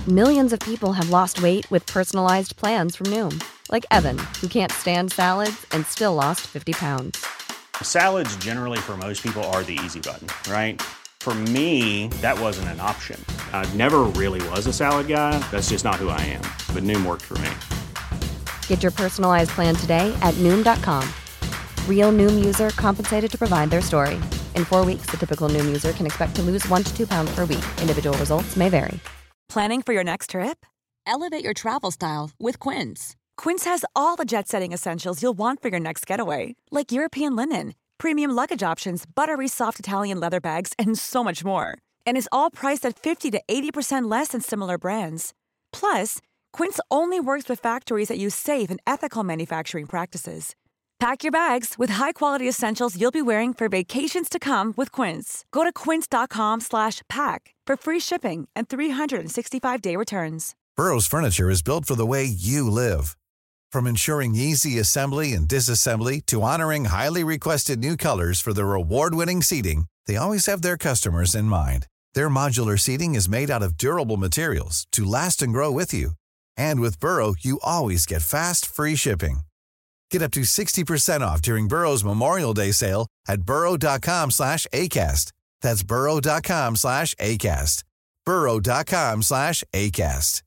Millions of people have lost weight with personalized plans from Noom. Like Evan, who can't stand salads and still lost 50 pounds. Salads generally for most people are the easy button, right? For me, that wasn't an option. I never really was a salad guy. That's just not who I am. But Noom worked for me. Get your personalized plan today at Noom.com. Real Noom user compensated to provide their story. In 4 weeks, the typical Noom user can expect to lose 1 to 2 pounds per week. Individual results may vary. Planning for your next trip? Elevate your travel style with Quince. Quince has all the jet-setting essentials you'll want for your next getaway, like European linen, premium luggage options, buttery soft Italian leather bags, and so much more. And is all priced at 50 to 80% less than similar brands. Plus, Quince only works with factories that use safe and ethical manufacturing practices. Pack your bags with high-quality essentials you'll be wearing for vacations to come with Quince. Go to quince.com/pack for free shipping and 365-day returns. Burrow's furniture is built for the way you live. From ensuring easy assembly and disassembly to honoring highly requested new colors for their award-winning seating, they always have their customers in mind. Their modular seating is made out of durable materials to last and grow with you. And with Burrow, you always get fast, free shipping. Get up to 60% off during Burrow's Memorial Day sale at burrow.com/ACAST. That's burrow.com/ACAST. burrow.com/ACAST.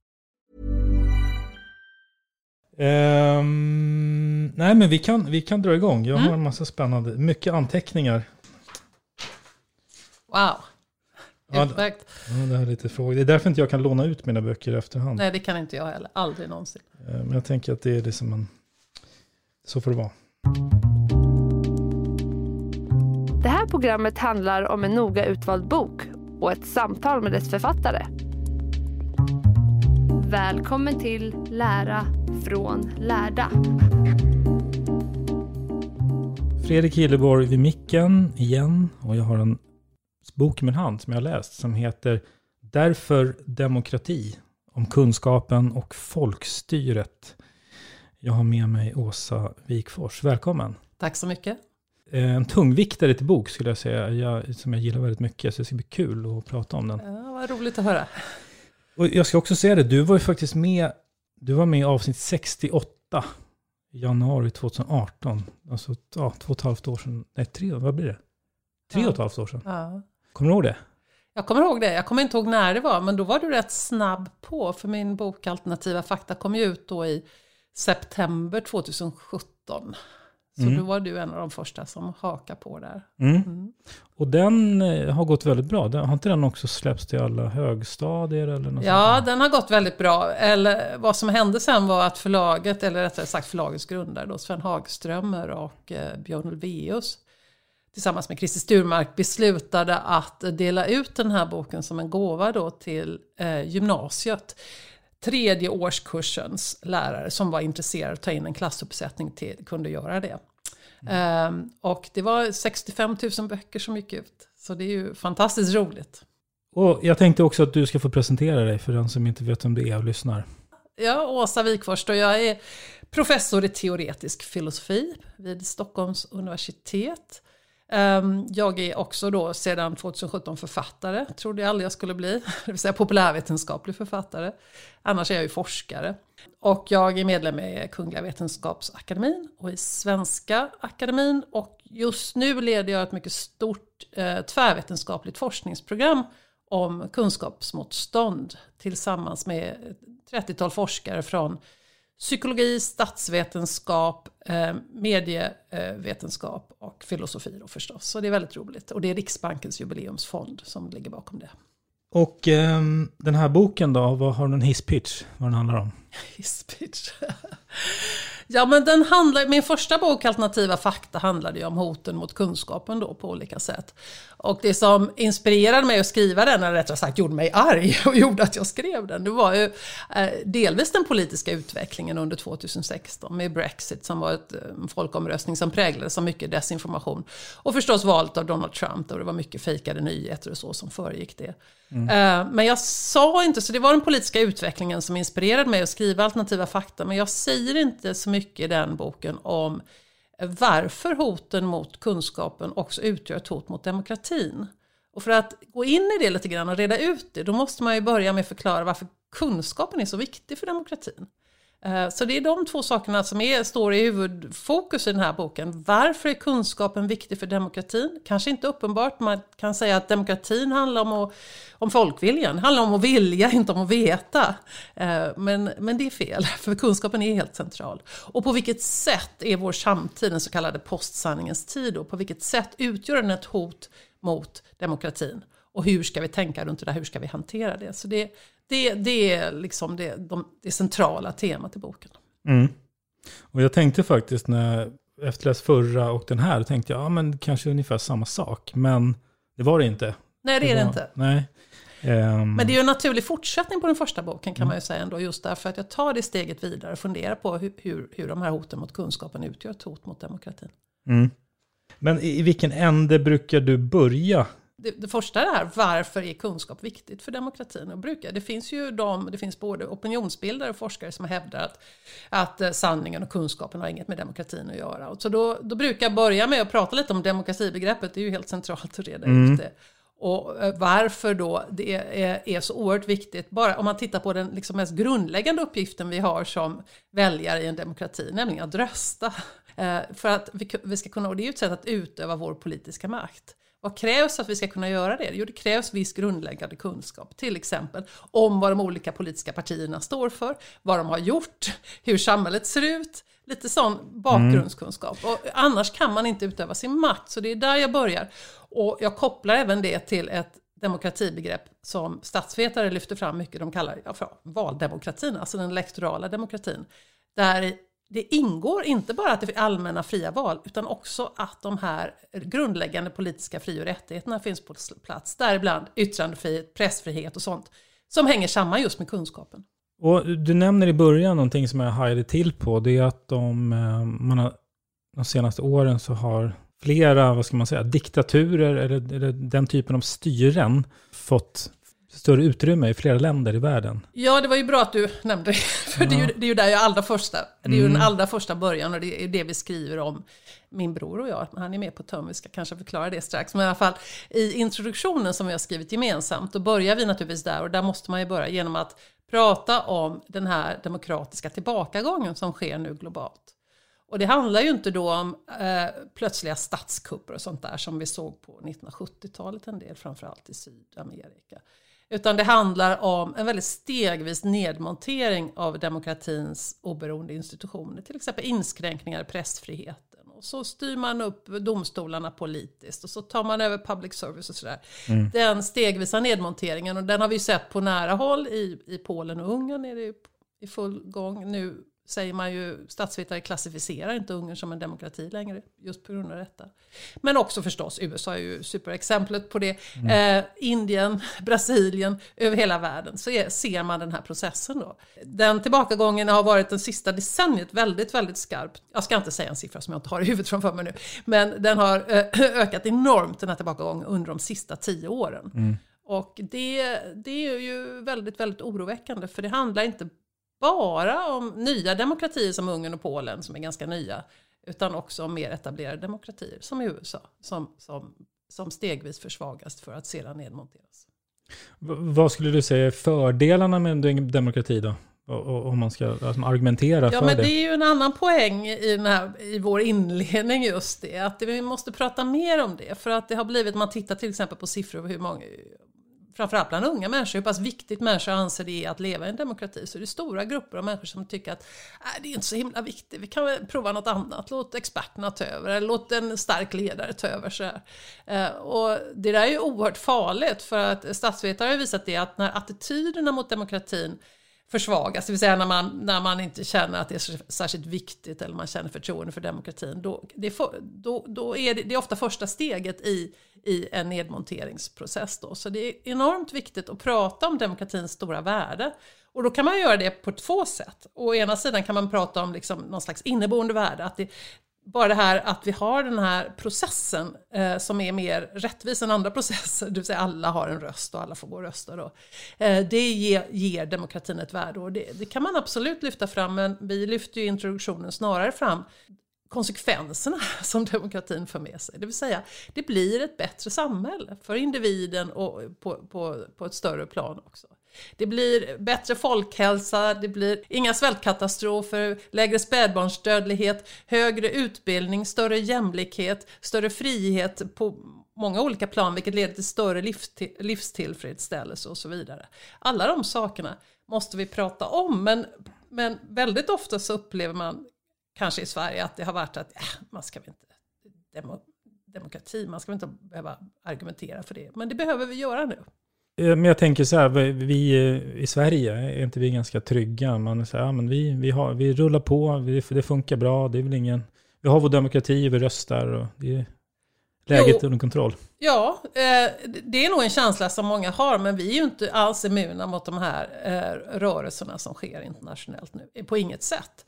Nej, men vi kan dra igång. Jag har en massa spännande, mycket anteckningar. Wow. Utmärkt. Ja, det här är lite frågor. Det är därför inte jag kan låna ut mina böcker i efterhand. Nej, det kan inte jag heller. Aldrig någonsin. Men jag tänker att det är liksom en... Så får det vara. Det här programmet handlar om en noga utvald bok och ett samtal med dess författare. Välkommen till Lära från lärda. Fredrik Hilleborg vid micken igen. Och jag har en bok i min hand som jag har läst som heter Därför demokrati. Om kunskapen och folkstyret. Jag har med mig Åsa Wikfors. Välkommen. Tack så mycket. En tungviktare till bok skulle jag säga. Som jag gillar väldigt mycket. Så det ska bli kul att prata om den. Ja, vad roligt att höra. Och jag ska också säga det. Du var ju faktiskt med. Du var med i avsnitt 68. I januari 2018. Alltså 2,5 år sedan. Nej, 3 år. Vad blir det? 3,5 år sedan. Ja. Kommer du ihåg det? Jag kommer ihåg det. Jag kommer inte ihåg när det var. Men då var du rätt snabb på. För min bok Alternativa fakta kom ju ut då i september 2017. Så då var du en av de första som hakar på där. Och den har gått väldigt bra. Har inte den också släppts till alla högstadier? Eller något sånt? Den har gått väldigt bra. Eller vad som hände sen var att förlaget, eller rättare sagt förlagets grundare då, Sven Hagströmer och Björn Ulvaeus tillsammans med Christer Sturmark beslutade att dela ut den här boken som en gåva då till gymnasiet. 3:e årskursens lärare som var intresserade att ta in en klassuppsättning till kunde göra det. Och det var 65 000 böcker som gick ut. Så det är ju fantastiskt roligt. Och jag tänkte också att du ska få presentera dig för den som inte vet om det är och lyssnar. Ja, Åsa Wikfors och jag är professor i teoretisk filosofi vid Stockholms universitet. Jag är också då sedan 2017 författare, trodde jag aldrig jag skulle bli, det vill säga populärvetenskaplig författare. Annars är jag ju forskare. Och jag är medlem i Kungliga Vetenskapsakademin och i Svenska akademin. Och just nu leder jag ett mycket stort tvärvetenskapligt forskningsprogram om kunskapsmotstånd tillsammans med 30-tal forskare från psykologi, statsvetenskap, medievetenskap och filosofi då förstås. Så det är väldigt roligt. Och det är Riksbankens jubileumsfond som ligger bakom det. Och den här boken då, vad har du en hisspitch? Vad den handlar om? Hisspitch? Ja, men min första bok, Alternativa fakta, handlade ju om hoten mot kunskapen då på olika sätt. Och det som inspirerade mig att skriva den, eller rättare sagt gjorde mig arg och gjorde att jag skrev den, det var ju delvis den politiska utvecklingen under 2016 med Brexit som var en folkomröstning som präglades av mycket desinformation. Och förstås valet av Donald Trump och det var mycket fejkade nyheter och så som föregick det. Men jag sa inte, så det var den politiska utvecklingen som inspirerade mig att skriva Alternativa fakta, men jag säger inte så mycket i den boken om varför hoten mot kunskapen också utgör ett hot mot demokratin. Och för att gå in i det lite grann och reda ut det, då måste man ju börja med att förklara varför kunskapen är så viktig för demokratin. Så det är de två sakerna som står i huvudfokus i den här boken. Varför är kunskapen viktig för demokratin? Kanske inte uppenbart. Man kan säga att demokratin handlar om folkviljan. Det handlar om att vilja, inte om att veta. Men det är fel, för kunskapen är helt central. Och på vilket sätt är vår samtid, den så kallade postsanningens tid, och på vilket sätt utgör den ett hot mot demokratin? Och hur ska vi tänka runt det där? Hur ska vi hantera det? Så det är liksom det centrala temat i boken. Mm. Och jag tänkte faktiskt när jag efterläst förra och den här, tänkte jag, men kanske ungefär samma sak. Men det var det inte. Nej, det är det inte. Nej. Men det är ju en naturlig fortsättning på den första boken, kan man ju säga ändå. Just därför att jag tar det steget vidare och funderar på hur de här hoten mot kunskapen utgör ett hot mot demokratin. Mm. Men i vilken ände brukar du börja? Det första är det här, varför är kunskap viktigt för demokratin? Och det finns både opinionsbildare och forskare som hävdar att sanningen och kunskapen har inget med demokratin att göra. Och så då brukar jag börja med att prata lite om demokratibegreppet. Det är ju helt centralt att reda ut det. Och varför då det är så oerhört viktigt. Bara om man tittar på den liksom mest grundläggande uppgiften vi har som väljare i en demokrati, nämligen att rösta. För att vi ska kunna, och det är ju ett sätt att utöva vår politiska makt. Vad krävs för att vi ska kunna göra det? Jo, det krävs viss grundläggande kunskap. Till exempel om vad de olika politiska partierna står för, vad de har gjort, hur samhället ser ut. Lite sån bakgrundskunskap. Och annars kan man inte utöva sin makt. Så det är där jag börjar. Och jag kopplar även det till ett demokratibegrepp som statsvetare lyfter fram mycket. De kallar valdemokratin, alltså den elektorala demokratin. Där det ingår inte bara att det är allmänna fria val, utan också att de här grundläggande politiska fri- och rättigheterna finns på plats. Däribland yttrandefrihet, pressfrihet och sånt som hänger samman just med kunskapen. Och du nämner i början någonting som jag hajade till på. Det är att de senaste åren så har flera, diktaturer eller den typen av styren fått större utrymme i flera länder i världen. Ja, det var ju bra att du nämnde det. För det är ju där det är ju den allra första början, och det är det vi skriver om, min bror och jag. Han är med på töm, vi ska kanske förklara det strax. Men i alla fall, i introduktionen som vi har skrivit gemensamt, då börjar vi naturligtvis där. Och där måste man ju börja genom att prata om den här demokratiska tillbakagången som sker nu globalt. Och det handlar ju inte då om plötsliga statskupper och sånt där som vi såg på 1970-talet en del, framförallt i Sydamerika. Utan det handlar om en väldigt stegvis nedmontering av demokratins oberoende institutioner. Till exempel inskränkningar i pressfriheten. Och så styr man upp domstolarna politiskt. Och så tar man över public service och sådär. Den stegvisa nedmonteringen. Och den har vi sett på nära håll i Polen och Ungern. Är det i full gång. Nu säger man ju, statsvetare klassificerar inte Ungern som en demokrati längre, just på grund av detta. Men också förstås, USA är ju superexemplet på det. Indien, Brasilien, över hela världen så ser man den här processen då. Den tillbakagången har varit den sista decenniet väldigt, väldigt skarp. Jag ska inte säga en siffra som jag inte har i huvudet framför mig nu, men den har ökat enormt, den här tillbakagången, under de sista 10 åren. Och det är ju väldigt, väldigt oroväckande, för det handlar inte bara om nya demokratier som Ungern och Polen, som är ganska nya, utan också om mer etablerade demokratier som i USA, som stegvis försvagas för att sedan nedmonteras. Vad skulle du säga är fördelarna med en demokrati då? Om man ska argumentera för det. Ja, men det är ju en annan poäng i vår inledning, just det. Att vi måste prata mer om det. För att det har blivit, man tittar till exempel på siffror över hur många, framförallt bland unga människor, hur pass viktigt människor anser det är att leva i en demokrati. Så det är stora grupper av människor som tycker att det är inte så himla viktigt. Vi kan väl prova något annat. Låt experterna ta över. Eller låt en stark ledare ta över. Så och det där är ju oerhört farligt. För att statsvetare har visat det, att när attityderna mot demokratin försvagas, det vill säga när man inte känner att det är särskilt viktigt, eller man känner förtroende för demokratin, då är det ofta första steget i en nedmonteringsprocess då. Så det är enormt viktigt att prata om demokratins stora värde. Och då kan man göra det på 2 sätt. Å ena sidan kan man prata om liksom någon slags inneboende värde, att bara det här att vi har den här processen som är mer rättvis än andra processer, det vill säga alla har en röst och alla får gå och rösta då. Det ger demokratin ett värde, och det kan man absolut lyfta fram, men vi lyfter ju i introduktionen snarare fram konsekvenserna som demokratin för med sig. Det vill säga, det blir ett bättre samhälle för individen och på ett större plan också. Det blir bättre folkhälsa, det blir inga svältkatastrofer, lägre spädbarnsdödlighet, högre utbildning, större jämlikhet, större frihet på många olika plan, vilket leder till större livstillfredsställelse och så vidare. Alla de sakerna måste vi prata om, men väldigt ofta så upplever man kanske i Sverige att det har varit att man ska väl inte demokrati, man ska väl inte behöva argumentera för det. Men det behöver vi göra nu. Men jag tänker så här, vi i Sverige, är inte vi ganska trygga? Man säger, men vi rullar på, det funkar bra, det är väl ingen... Vi har vår demokrati, vi röstar och det är läget under kontroll. Ja, det är nog en känsla som många har, men vi är ju inte alls immuna mot de här rörelserna som sker internationellt nu, på inget sätt.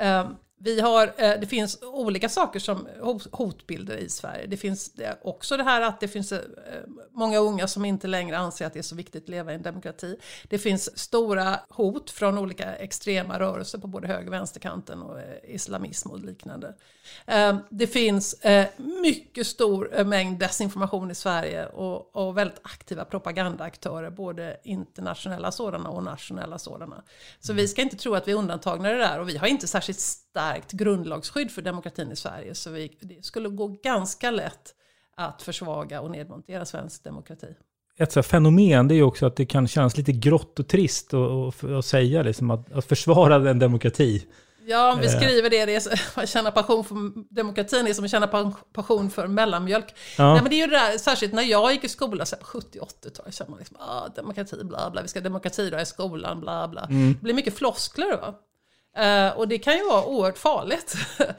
Det finns olika saker som hotbilder i Sverige. Det finns också det här att det finns många unga som inte längre anser att det är så viktigt att leva i en demokrati. Det finns stora hot från olika extrema rörelser på både höger- och vänsterkanten och islamism och liknande. Det finns mycket stor mängd desinformation i Sverige och väldigt aktiva propagandaaktörer, både internationella sådana och nationella sådana. Så vi ska inte tro att vi är undantagna i det där, och vi har inte särskilt starkt grundlagsskydd för demokratin i Sverige, så det skulle gå ganska lätt att försvaga och nedmontera svensk demokrati. Ett så fenomen, det är ju också att det kan kännas lite grått och trist att säga liksom, att försvara en demokrati. Ja, vi skriver det att känna passion för demokratin är som att känna passion för mellanmjölk. Ja. Nej, men det är ju det där, särskilt när jag gick i skolan så på 70-80-talet, känner man liksom, demokrati, bla bla, vi ska demokrati då i skolan, bla bla. Det blir mycket floskler, va? Och det kan ju vara oerhört farligt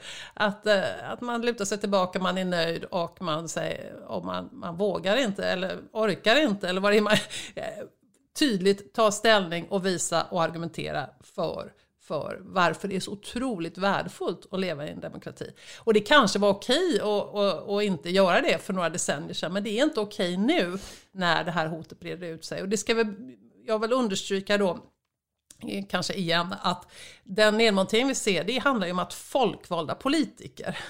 att man lutar sig tillbaka, man är nöjd och man säger, och man vågar inte eller orkar inte, eller vad det är, man tydligt ta ställning och visa och argumentera för varför det är så otroligt värdefullt att leva i en demokrati. Och det kanske var okej att inte göra det för några decennier sedan, men det är inte okej nu när det här hotet breder ut sig. Och det ska jag vill understryka då, kanske igen, att den nedmontering vi ser, det handlar ju om att folkvalda politiker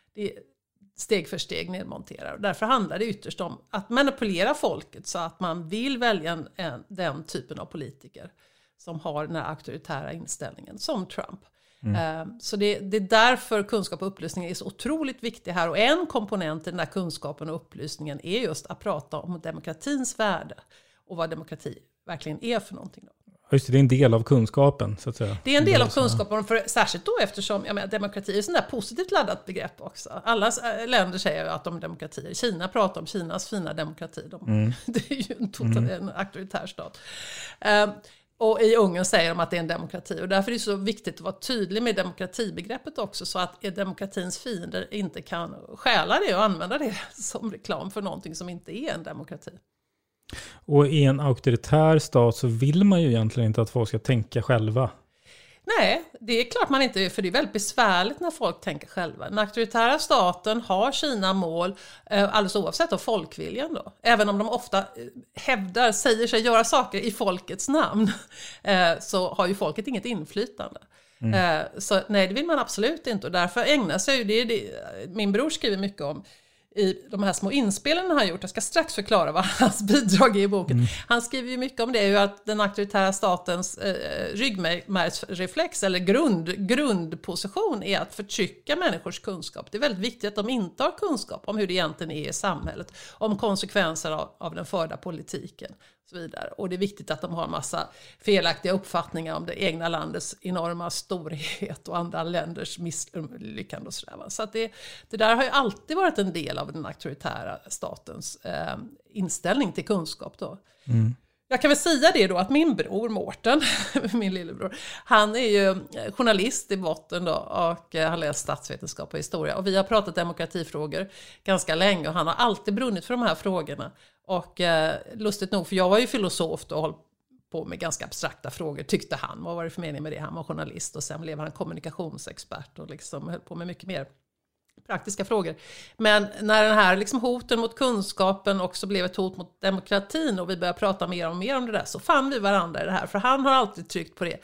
steg för steg nedmonterar. Och därför handlar det ytterst om att manipulera folket så att man vill välja den typen av politiker som har den här auktoritära inställningen, som Trump. Så det är därför kunskap och upplysning är så otroligt viktig här. Och en komponent i den här kunskapen och upplysningen är just att prata om demokratins värde och vad demokrati verkligen är för någonting. Just det är en del av kunskapen, så att säga. Det är en del av kunskapen, särskilt då eftersom demokrati är ett sånt där positivt laddat begrepp också. Alla länder säger att de är demokratier. Kina pratar om Kinas fina demokrati. Det är ju en auktoritär stat. Och i Ungern säger de att det är en demokrati. Och därför är det så viktigt att vara tydlig med demokratibegreppet också, så att demokratins fiender inte kan stjäla det och använda det som reklam för någonting som inte är en demokrati. Och i en auktoritär stat så vill man ju egentligen inte att folk ska tänka själva. Nej, det är klart man inte, för det är väldigt besvärligt när folk tänker själva. Den auktoritära staten har sina mål, alldeles oavsett av folkviljan då. Även om de ofta säger sig göra saker i folkets namn, så har ju folket inget inflytande. Så nej, det vill man absolut inte. Och därför ägnar sig ju det min bror skriver mycket om i de här små inspelen han har gjort. Jag ska strax förklara vad hans bidrag är i boken. Han skriver ju mycket om det, ju att den auktoritära statens ryggmärgsreflex eller grundposition är att förtrycka människors kunskap. Det är väldigt viktigt att de inte har kunskap om hur det egentligen är i samhället, om konsekvenser av den förda politiken och så vidare. Och det är viktigt att de har en massa felaktiga uppfattningar om det egna landets enorma storhet och andra länders misslyckande och sådär. Så att det där har ju alltid varit en del av den auktoritära statens inställning till kunskap då. Jag kan väl säga det då att min bror Mårten, min lillebror, han är ju journalist i botten då och har läst statsvetenskap och historia. Och vi har pratat demokratifrågor ganska länge och han har alltid brunnit för de här frågorna. Och lustigt nog, för jag var ju filosof och håll på med ganska abstrakta frågor, tyckte han. Vad var det för mening med det? Han var journalist och sen blev han kommunikationsexpert och liksom höll på med mycket mer praktiska frågor. Men när den här liksom hoten mot kunskapen också blev ett hot mot demokratin och vi började prata mer och mer om det där, så fann vi varandra i det här. För han har alltid tryckt på det.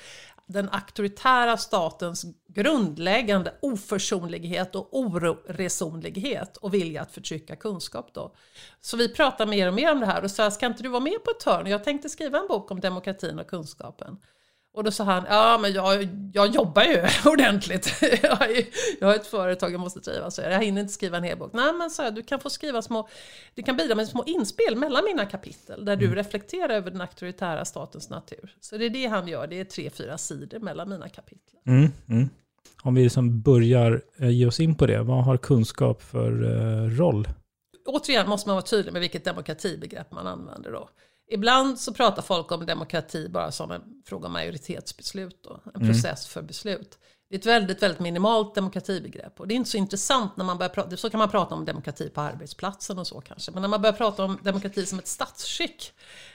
den auktoritära statens grundläggande oförsonlighet och oresonlighet och vilja att förtrycka kunskap då. Så vi pratar mer och mer om det här och sa, ska inte du vara med på ett hörn? Jag tänkte skriva en bok om demokratin och kunskapen. Och då sa han, ja men jag jobbar ju ordentligt. Jag har ett företag jag måste driva, så jag hinner inte skriva en hel bok. Nej, men så här, du kan få skriva du kan bidra med små inspel mellan mina kapitel där du reflekterar över den auktoritära statens natur. Så det är det han gör, det är 3-4 sidor mellan mina kapitel. Om vi liksom börjar ge oss in på det, vad har kunskap för roll? Återigen måste man vara tydlig med vilket demokratibegrepp man använder då. Ibland så pratar folk om demokrati bara som en fråga om majoritetsbeslut då, en process för beslut. Det är ett väldigt, väldigt minimalt demokratibegrepp och det är inte så intressant när man börjar prata, så kan man prata om demokrati på arbetsplatsen och så kanske, men när man börjar prata om demokrati som ett statsskick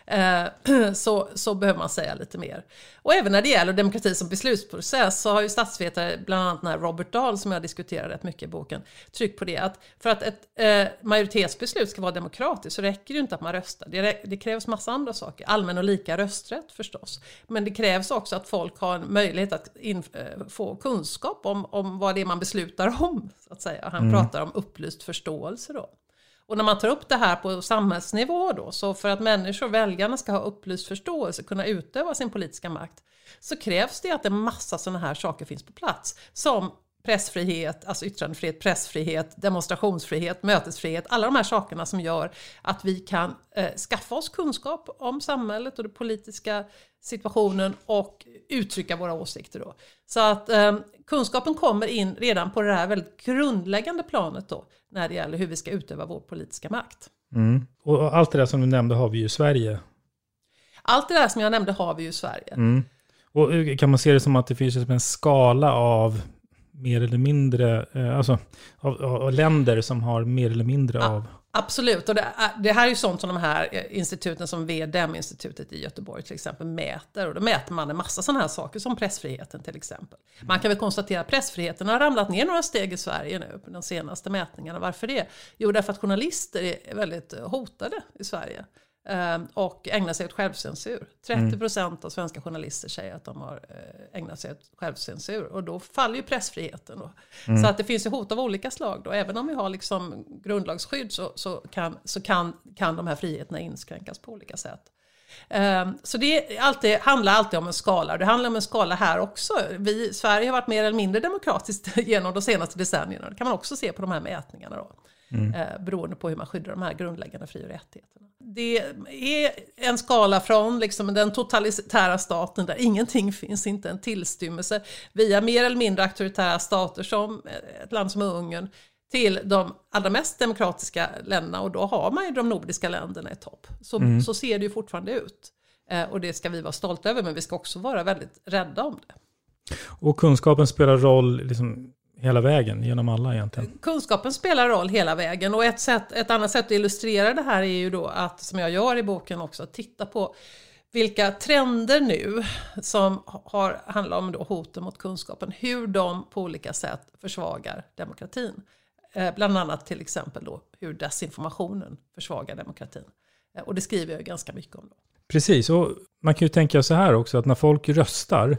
så behöver man säga lite mer. Och även när det gäller demokrati som beslutsprocess så har ju statsvetare, bland annat den här Robert Dahl som jag diskuterar rätt mycket i boken, tryckt på det att för att ett majoritetsbeslut ska vara demokratiskt så räcker det inte att man röstar. Det krävs massa andra saker, allmän och lika rösträtt förstås, men det krävs också att folk har en möjlighet att få kunskap om vad det är man beslutar om, så att säga. Han pratar om upplyst förståelse då. Och när man tar upp det här på samhällsnivå då, så för att människor, väljarna ska ha upplyst förståelse, kunna utöva sin politiska makt, så krävs det att en massa sådana här saker finns på plats. Som pressfrihet, alltså yttrandefrihet, pressfrihet, demonstrationsfrihet, mötesfrihet. Alla de här sakerna som gör att vi kan skaffa oss kunskap om samhället och den politiska situationen och uttrycka våra åsikter då. Så att kunskapen kommer in redan på det här väldigt grundläggande planet då, när det gäller hur vi ska utöva vår politiska makt. Och allt det där som du nämnde har vi ju i Sverige. Allt det där som jag nämnde har vi ju i Sverige. Och kan man se det som att det finns en skala av mer eller mindre, alltså av länder som har mer eller mindre av... Absolut, och det här är ju sånt som de här instituten som VDM-institutet i Göteborg till exempel mäter. Och då mäter man en massa sådana här saker som pressfriheten till exempel. Man kan väl konstatera att pressfriheten har ramlat ner några steg i Sverige nu på de senaste mätningarna. Varför det? Jo, därför att journalister är väldigt hotade i Sverige. Och ägnar sig åt självcensur. 30% av svenska journalister säger att de har ägnat sig åt självcensur. Och då faller ju pressfriheten då. Så att det finns ju hot av olika slag då. Även om vi har liksom grundlagsskydd så kan de här friheterna inskränkas på olika sätt. Så det handlar alltid om en skala. Det handlar om en skala här också. Sverige har varit mer eller mindre demokratiskt genom de senaste decennierna. Det kan man också se på de här mätningarna då. Beroende på hur man skyddar de här grundläggande fri- och rättigheterna. Det är en skala från liksom den totalitära staten där ingenting finns, inte en tillstymmelse, via mer eller mindre auktoritära stater som ett land som Ungern, till de allra mest demokratiska länderna, och då har man ju de nordiska länderna i topp. Så ser det ju fortfarande ut. Och det ska vi vara stolta över, men vi ska också vara väldigt rädda om det. Och kunskapen spelar roll liksom hela vägen, genom alla egentligen? Kunskapen spelar roll hela vägen, och ett annat sätt att illustrera det här är ju då att, som jag gör i boken också, att titta på vilka trender nu som handlar om då hoten mot kunskapen, hur de på olika sätt försvagar demokratin. Bland annat till exempel då hur desinformationen försvagar demokratin. Och det skriver jag ganska mycket om då. Precis, och man kan ju tänka så här också, att när folk röstar,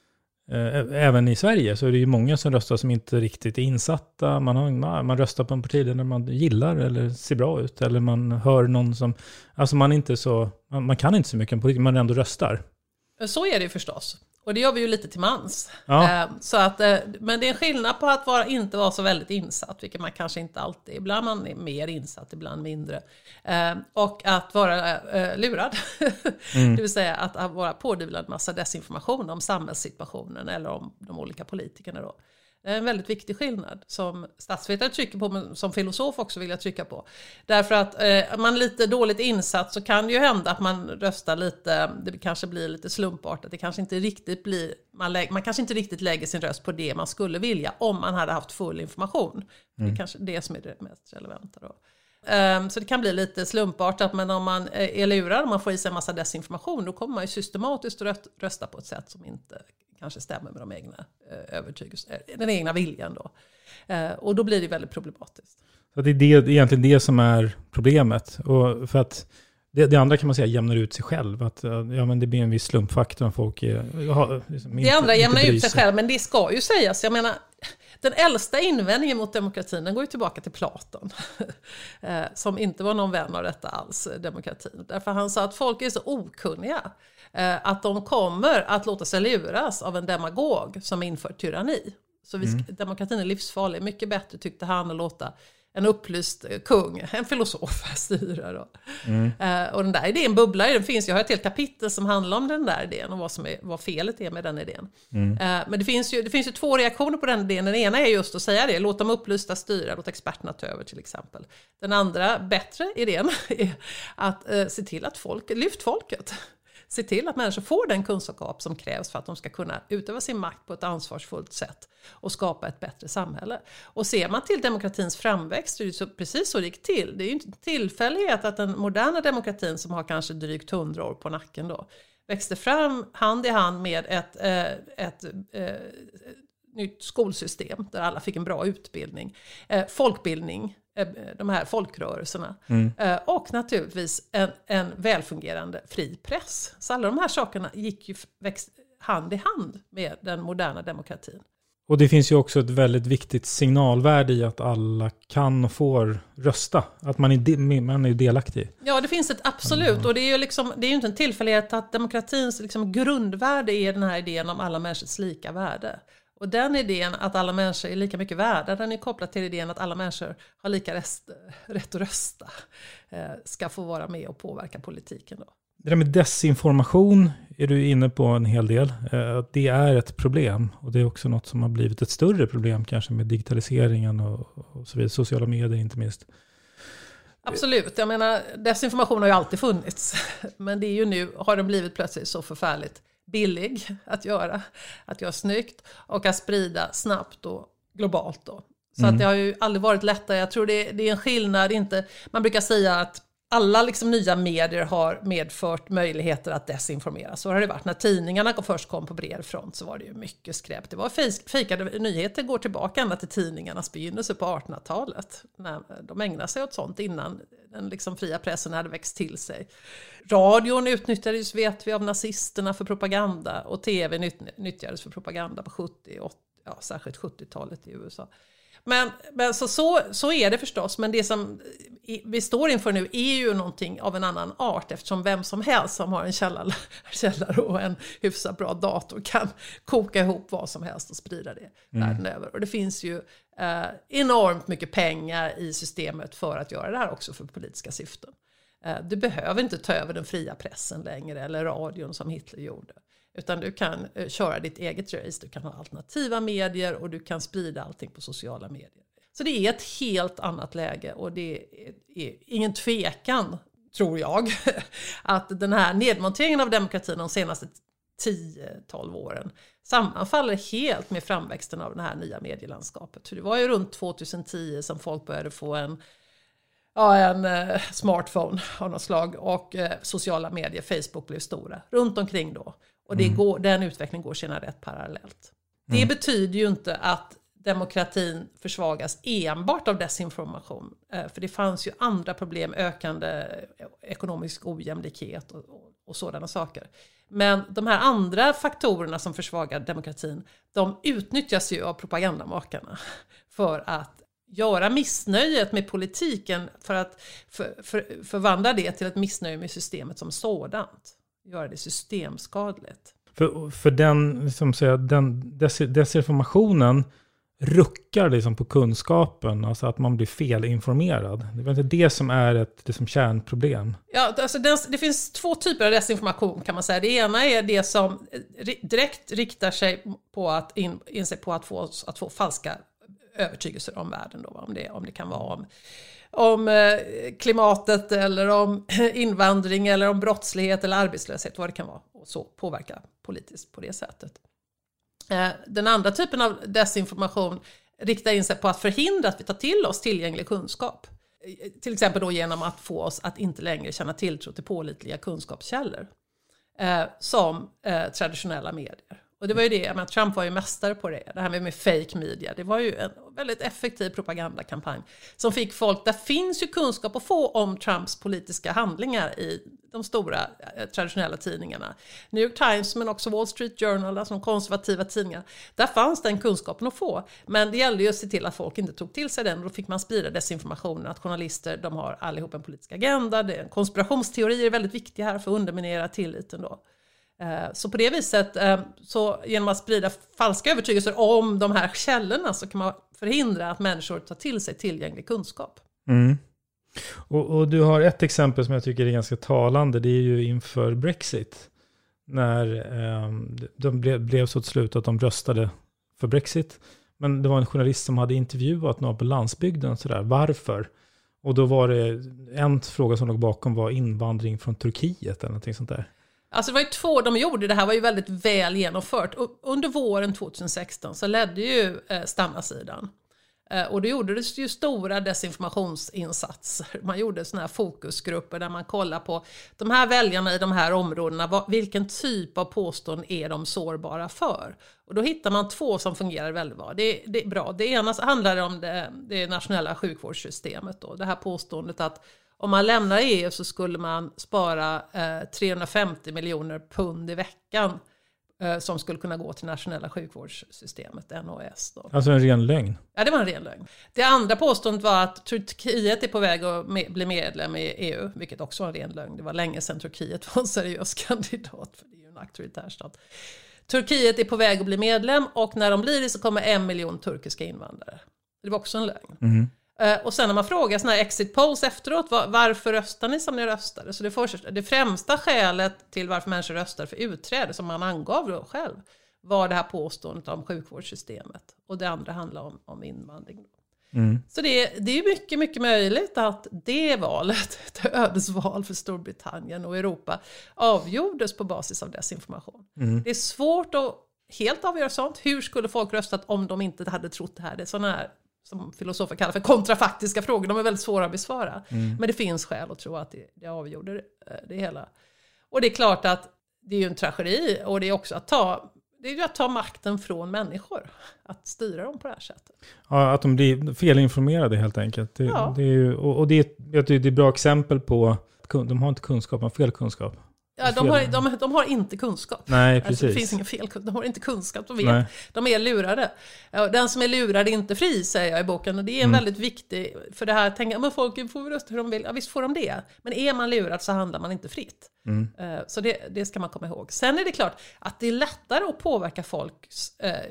även i Sverige, så är det ju många som röstar som inte riktigt är insatta. Man röstar på en partiledare man gillar eller ser bra ut, eller man hör någon som, alltså man kan inte så mycket om politik, man ändå röstar. Så är det ju förstås. Och det gör vi ju lite till mans. Ja. Men det är en skillnad på att inte vara så väldigt insatt, vilket man kanske inte alltid är. Ibland man är mer insatt, ibland mindre. Och att vara lurad. Det vill säga att vara pådyvlad en massa desinformation om samhällssituationen eller om de olika politikerna då. Det är en väldigt viktig skillnad som statsvetare trycker på, men som filosof också vill jag trycka på. Därför att man är lite dåligt insatt, så kan det ju hända att man röstar lite, det kanske blir lite slumpartat, det kanske inte riktigt blir, man kanske inte riktigt lägger sin röst på det man skulle vilja om man hade haft full information. Det är kanske det som är det mest relevanta då. Så det kan bli lite slumpartat, men om man är lurad och man får i sig en massa desinformation, då kommer man ju systematiskt rösta på ett sätt som inte kanske stämmer med de egna övertygelser, den egna viljan då. Och då blir det väldigt problematiskt. Så det är egentligen det som är problemet. Och för att Det andra kan man säga jämnar ut sig själv. Att men det blir en viss slumpfaktor om folk liksom det andra jämnar ut sig själv, men det ska ju sägas. Jag menar, den äldsta invändningen mot demokratin, den går ju tillbaka till Platon. Som inte var någon vän av detta alls, demokratin. Därför han sa att folk är så okunniga att de kommer att låta sig luras av en demagog som inför tyranni. Så demokratin är livsfarlig. Mycket bättre tyckte han att låta en upplyst kung, en filosof styra då. Och den där idén bubblar, den finns. Jag har ett helt kapitel som handlar om den där idén och vad felet är med den idén. Men det finns ju två reaktioner på den idén. Den ena är just att säga det, låt de upplysta styra, låt experterna ta över till exempel. Den andra, bättre idén, är att se till att lyft folket. Se till att människor får den kunskap som krävs för att de ska kunna utöva sin makt på ett ansvarsfullt sätt och skapa ett bättre samhälle. Och ser man till demokratins framväxt, det är ju precis så det gick till. Det är ju inte tillfällighet att den moderna demokratin, som har kanske drygt 100 år på nacken då, växte fram hand i hand med ett nytt skolsystem där alla fick en bra utbildning, folkbildning, de här folkrörelserna och naturligtvis en välfungerande fri press. Så alla de här sakerna gick ju hand i hand med den moderna demokratin. Och det finns ju också ett väldigt viktigt signalvärde i att alla kan och får rösta. Att man är delaktig. Ja, det finns ett absolut. Och det är ju inte en tillfällighet att demokratins grundvärde är den här idén om alla människors lika värde. Och den idén att alla människor är lika mycket värda, den är kopplad till idén att alla människor har lika rätt att rösta, ska få vara med och påverka politiken då. Det där med desinformation är du inne på en hel del. Det är ett problem, och det är också något som har blivit ett större problem kanske med digitaliseringen och så vidare, sociala medier inte minst. Absolut, jag menar desinformation har ju alltid funnits, men det är ju nu har den blivit plötsligt så förfärligt billig att göra snyggt och att sprida snabbt och globalt då. Så att det har ju aldrig varit lättare. Jag tror det är en skillnad, man brukar säga att alla nya medier har medfört möjligheter att desinformera. Så har det varit. När tidningarna först kom på bred front så var det ju mycket skräp. Det var fejkade nyheter, går tillbaka ända till tidningarnas begynnelse på 1800-talet. När de ägnade sig åt sånt innan den fria pressen hade växt till sig. Radion utnyttjades, vet vi, av nazisterna för propaganda, och tv nyttjades för propaganda på 70 och 80, särskilt 70-talet i USA. Men så är det förstås, men det som vi står inför nu är ju någonting av en annan art, eftersom vem som helst som har en källare och en hyfsat bra dator kan koka ihop vad som helst och sprida det världen över. Och det finns ju enormt mycket pengar i systemet för att göra det här också för politiska syften. Du behöver inte ta över den fria pressen längre eller radion som Hitler gjorde. Utan du kan köra ditt eget race, du kan ha alternativa medier och du kan sprida allting på sociala medier. Så det är ett helt annat läge, och det är ingen tvekan, tror jag, att den här nedmonteringen av demokratin de senaste 10-12 åren sammanfaller helt med framväxten av det här nya medielandskapet. För det var ju runt 2010 som folk började få en smartphone av något slag, och sociala medier, Facebook blev stora runt omkring då. Och den utvecklingen går sina rätt parallellt. Det betyder ju inte att demokratin försvagas enbart av desinformation. För det fanns ju andra problem, ökande ekonomisk ojämlikhet och sådana saker. Men de här andra faktorerna som försvagar demokratin, de utnyttjas ju av propagandamakarna för att göra missnöjet med politiken, för att förvandla det till ett missnöje med systemet som sådant. Göra det systemskadligt. För den desinformationen ruckar på kunskapen, alltså att man blir felinformerad. Det är inte det som är ett kärnproblem. Ja, alltså det finns två typer av desinformation, kan man säga. Det ena är det som direkt riktar sig på att få falska övertygelser om världen då, om det kan vara om klimatet eller om invandring eller om brottslighet eller arbetslöshet, vad det kan vara, och så påverka politiskt på det sättet. Den andra typen av desinformation riktar in sig på att förhindra att vi tar till oss tillgänglig kunskap. Till exempel då genom att få oss att inte längre känna tilltro till pålitliga kunskapskällor som traditionella medier. Och det var ju det, men Trump var ju mästare på det. Det här med fake media. Det var ju en väldigt effektiv propagandakampanj som fick folk, där finns ju kunskap att få om Trumps politiska handlingar i de stora traditionella tidningarna. New York Times, men också Wall Street Journal, alltså de konservativa tidningar. Där fanns den kunskapen att få. Men det gällde ju att se till att folk inte tog till sig den. Och då fick man sprida desinformationen, att journalister, de har allihop en politisk agenda. Konspirationsteorier är väldigt viktiga här för att underminera tilliten då. Så på det viset, så genom att sprida falska övertygelser om de här källorna, så kan man förhindra att människor tar till sig tillgänglig kunskap. Mm. Och du har ett exempel som jag tycker är ganska talande. Det är ju inför Brexit. När de blev så till slut att de röstade för Brexit. Men det var en journalist som hade intervjuat någon på landsbygden. Sådär. Varför? Och då var det en fråga som låg bakom, var invandring från Turkiet eller någonting sånt där. Alltså det var ju två de gjorde, det här var ju väldigt väl genomfört. Under våren 2016 så ledde ju Stamnasidan. Och det gjordes ju stora desinformationsinsatser. Man gjorde såna här fokusgrupper där man kollar på de här väljarna i de här områdena. Vilken typ av påståenden är de sårbara för? Och då hittar man två som fungerar väldigt bra. Det är bra. Det ena handlar om det nationella sjukvårdssystemet. Då. Det här påståendet att om man lämnar EU så skulle man spara 350 miljoner pund i veckan som skulle kunna gå till nationella sjukvårdssystemet, NHS. Då. Alltså en ren lögn? Ja, det var en ren lögn. Det andra påståendet var att Turkiet är på väg att bli medlem i EU, vilket också var en ren lögn. Det var länge sedan Turkiet var en seriös kandidat, för det är ju en auktoritär stat. Turkiet är på väg att bli medlem, och när de blir det så kommer 1 miljon turkiska invandrare. Det var också en lögn. Mm. Och sen när man frågar såna här exit polls efteråt, varför röstar ni som ni röstade? Så det främsta skälet till varför människor röstar för utträde, som man angav då själv, var det här påståendet om sjukvårdssystemet. Och det andra handlar om invandring. Mm. Så det är mycket, mycket möjligt att det valet, ett ödesval för Storbritannien och Europa, avgjordes på basis av desinformation. Mm. Det är svårt att helt avgöra sånt. Hur skulle folk röstat om de inte hade trott det här? Det är sådana här, som filosofer kallar för kontrafaktiska frågor. De är väldigt svåra att besvara. Mm. Men det finns skäl att tro att det avgjorde det hela. Och det är klart att det är ju en tragedi. Och det är också att ta makten från människor. Att styra dem på det här sättet. Ja, att de blir felinformerade helt enkelt. Det är ju, och det är ett bra exempel på att de har inte kunskap, de har fel kunskap. Ja, de har inte kunskap. Nej, precis. Alltså, det finns ingen fel. De har inte kunskap. De är lurade. Den som är lurad är inte fri, säger jag i boken. Och det är en väldigt viktig, för det här, tänka, men folk får rösta hur de vill. Ja, visst får de det. Men är man lurad så handlar man inte fritt. Mm. Så det ska man komma ihåg. Sen är det klart att det är lättare att påverka folks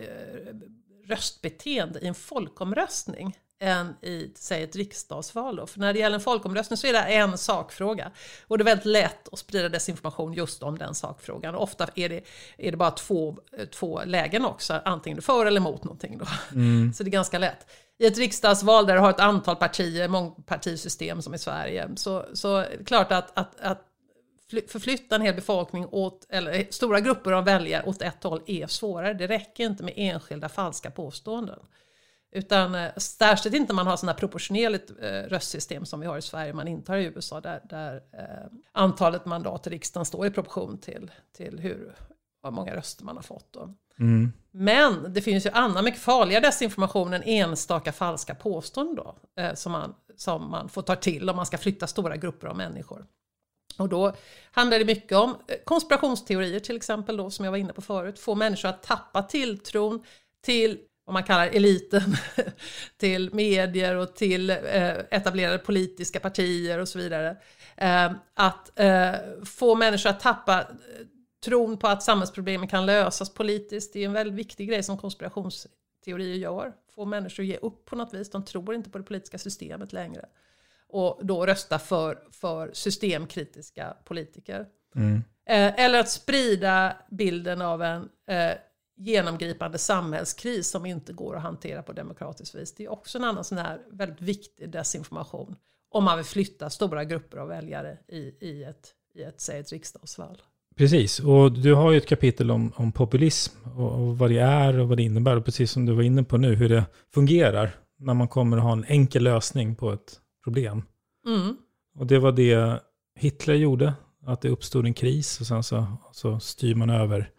röstbeteende i en folkomröstning än i, säg, ett riksdagsval då. För när det gäller en folkomröstning så är det en sakfråga. Och det är väldigt lätt att sprida desinformation just om den sakfrågan. Och ofta är det bara två lägen också. Antingen för eller emot någonting då. Mm. Så det är ganska lätt. I ett riksdagsval där du har ett antal partier, mångpartisystem som i Sverige, så är det klart att förflytta en hel befolkning eller stora grupper av väljare åt ett håll är svårare. Det räcker inte med enskilda falska påståenden. Utan särskilt inte man har sådana proportionerligt röstsystem som vi har i Sverige, man inte har i USA, där antalet mandat i riksdagen står i proportion till hur många röster man har fått då. Mm. Men det finns ju annan mycket farligare desinformation än enstaka falska påståenden då, som man får ta till om man ska flytta stora grupper av människor. Och då handlar det mycket om konspirationsteorier till exempel då, som jag var inne på förut. Få människor att tappa tilltron till vad man kallar eliten, till medier och till etablerade politiska partier och så vidare. Att få människor att tappa tron på att samhällsproblemen kan lösas politiskt. Det är en väldigt viktig grej som konspirationsteorier gör. Få människor att ge upp på något vis. De tror inte på det politiska systemet längre. Och då rösta för systemkritiska politiker. Mm. Eller att sprida bilden av en genomgripande samhällskris som inte går att hantera på demokratiskt vis. Det är också en annan sån här väldigt viktig desinformation om man vill flytta stora grupper av väljare i ett riksdagsval. Precis, och du har ju ett kapitel om populism och vad det är och vad det innebär. Och precis som du var inne på nu, hur det fungerar när man kommer att ha en enkel lösning på ett problem. Mm. Och det var det Hitler gjorde, att det uppstod en kris och sen så styr man över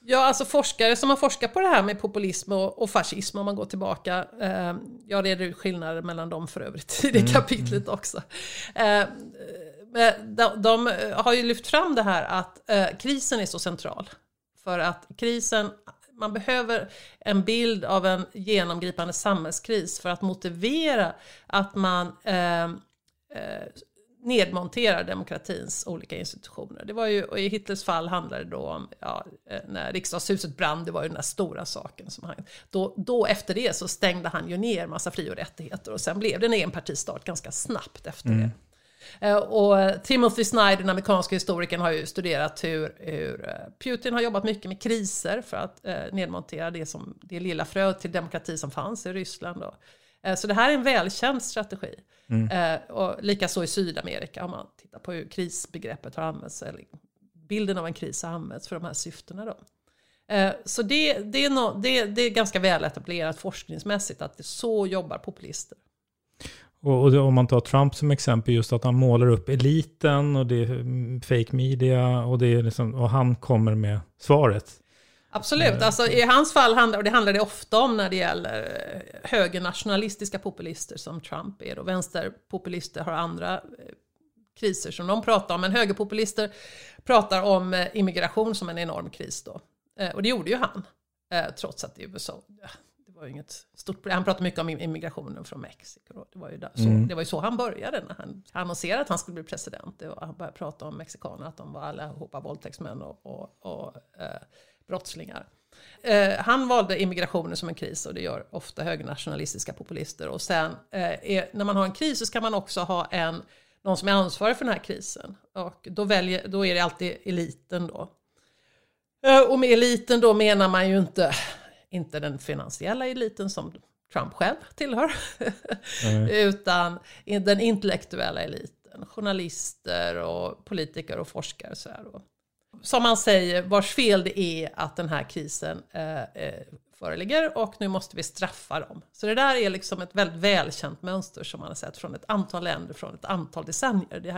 Ja, alltså forskare som har forskat på det här med populism och fascism, om man går tillbaka. Jag reder ut skillnader mellan dem för övrigt i det kapitlet också. De har ju lyft fram det här att krisen är så central. För att krisen, man behöver en bild av en genomgripande samhällskris för att motivera att man nedmonterar demokratins olika institutioner. Det var ju, och i Hitlers fall handlade det då om när riksdagshuset brann, det var ju den där stora saken som han, då efter det så stängde han ju ner massa fri- och rättigheter och sen blev det en enpartistat ganska snabbt efter det. Och Timothy Snyder, den amerikanska historikern, har ju studerat hur Putin har jobbat mycket med kriser för att nedmontera det lilla frö till demokrati som fanns i Ryssland då. Så det här är en välkänd strategi. Och likaså i Sydamerika, om man tittar på hur krisbegreppet har använts, eller bilden av en kris har använts för de här syftena då. Så det är ganska väl etablerat forskningsmässigt att det så jobbar populister. Och om man tar Trump som exempel, just att han målar upp eliten och det är fake media och det är liksom, och han kommer med svaret. Absolut, alltså i hans fall handlar det ofta om, när det gäller högernationalistiska populister som Trump är, och vänsterpopulister har andra kriser som de pratar om, men högerpopulister pratar om immigration som en enorm kris då. Och det gjorde ju han, trots att i USA, det var ju inget stort problem. Han pratade mycket om immigrationen från Mexiko. Det var ju så han började när han annonserade att han skulle bli president. Han började prata om mexikaner, att de var allihopa våldtäktsmän och brottslingar. Han valde immigrationen som en kris, och det gör ofta högernationalistiska populister. Och sen när man har en kris så ska man också ha någon som är ansvarig för den här krisen. Och då är det alltid eliten då. Och med eliten då menar man ju inte den finansiella eliten som Trump själv tillhör, utan den intellektuella eliten, journalister och politiker och forskare. Så här då. Som man säger, vars fel det är att den här krisen föreligger, och nu måste vi straffa dem. Så det där är liksom ett väldigt välkänt mönster som man har sett från ett antal länder, från ett antal decennier. Det här...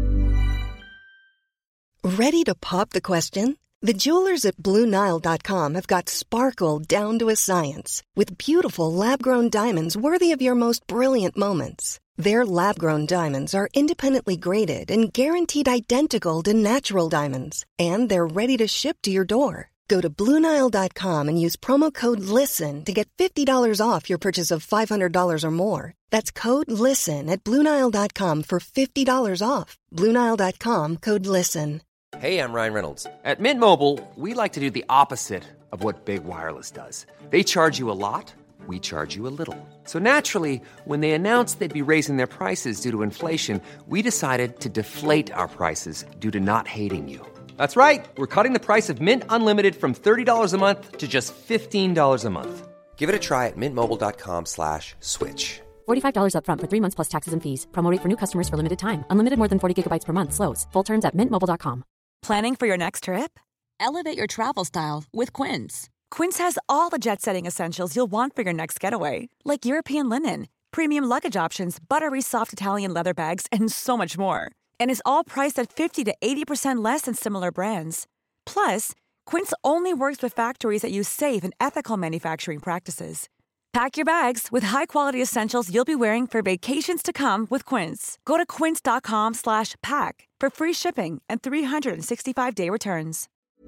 Ready to pop the question? The jewelers at BlueNile.com have got sparkle down to a science with beautiful lab-grown diamonds worthy of your most brilliant moments. Their lab-grown diamonds are independently graded and guaranteed identical to natural diamonds, and they're ready to ship to your door. Go to BlueNile.com and use promo code LISTEN to get $50 off your purchase of $500 or more. That's code LISTEN at BlueNile.com for $50 off. BlueNile.com, code LISTEN. Hey, I'm Ryan Reynolds. At Mint Mobile, we like to do the opposite of what Big Wireless does. They charge you a lot, we charge you a little. So naturally, when they announced they'd be raising their prices due to inflation, we decided to deflate our prices due to not hating you. That's right. We're cutting the price of Mint Unlimited from $30 a month to just $15 a month. Give it a try at mintmobile.com/switch. $45 up front for 3 months plus taxes and fees. Promo rate for new customers for limited time. Unlimited more than 40 gigabytes per month slows. Full terms at mintmobile.com. Planning for your next trip? Elevate your travel style with Quince. Quince has all the jet-setting essentials you'll want for your next getaway, like European linen, premium luggage options, buttery soft Italian leather bags, and so much more. And is all priced at 50 to 80% less than similar brands. Plus, Quince only works with factories that use safe and ethical manufacturing practices. Pack your bags with high-quality essentials you'll be wearing for vacations to come with Quince. Go to quince.com/pack for free shipping and 365-day returns.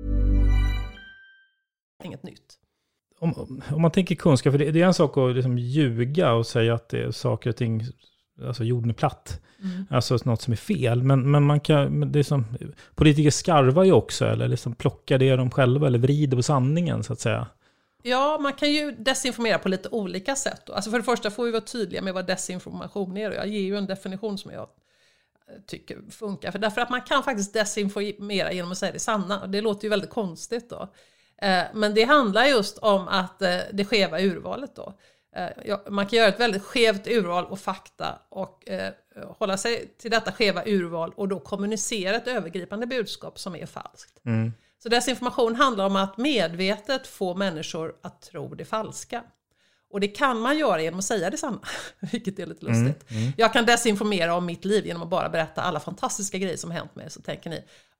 Inget nytt. Om man tänker kunskap, för det är en sak att liksom ljuga och säga att det är saker och ting, alltså jorden är platt. Alltså något som är fel. Men man kan, det är som, politiker skarvar ju också, eller liksom plockar det de själva, eller vrider på sanningen så att säga. Ja, man kan ju desinformera på lite olika sätt då. Alltså för det första får vi vara tydliga med vad desinformation är. Och jag ger ju en definition som jag tycker funkar. För därför att man kan faktiskt desinformera genom att säga det sanna. Och det låter ju väldigt konstigt då. Men det handlar just om att det skeva urvalet då. Man kan göra ett väldigt skevt urval och fakta och hålla sig till detta skeva urval och då kommunicera ett övergripande budskap som är falskt. Så desinformation handlar om att medvetet få människor att tro det falska. Och det kan man göra genom att säga det sanna, vilket är lite lustigt. Jag kan desinformera om mitt liv genom att bara berätta alla fantastiska grejer som har hänt mig. Så tänker ni,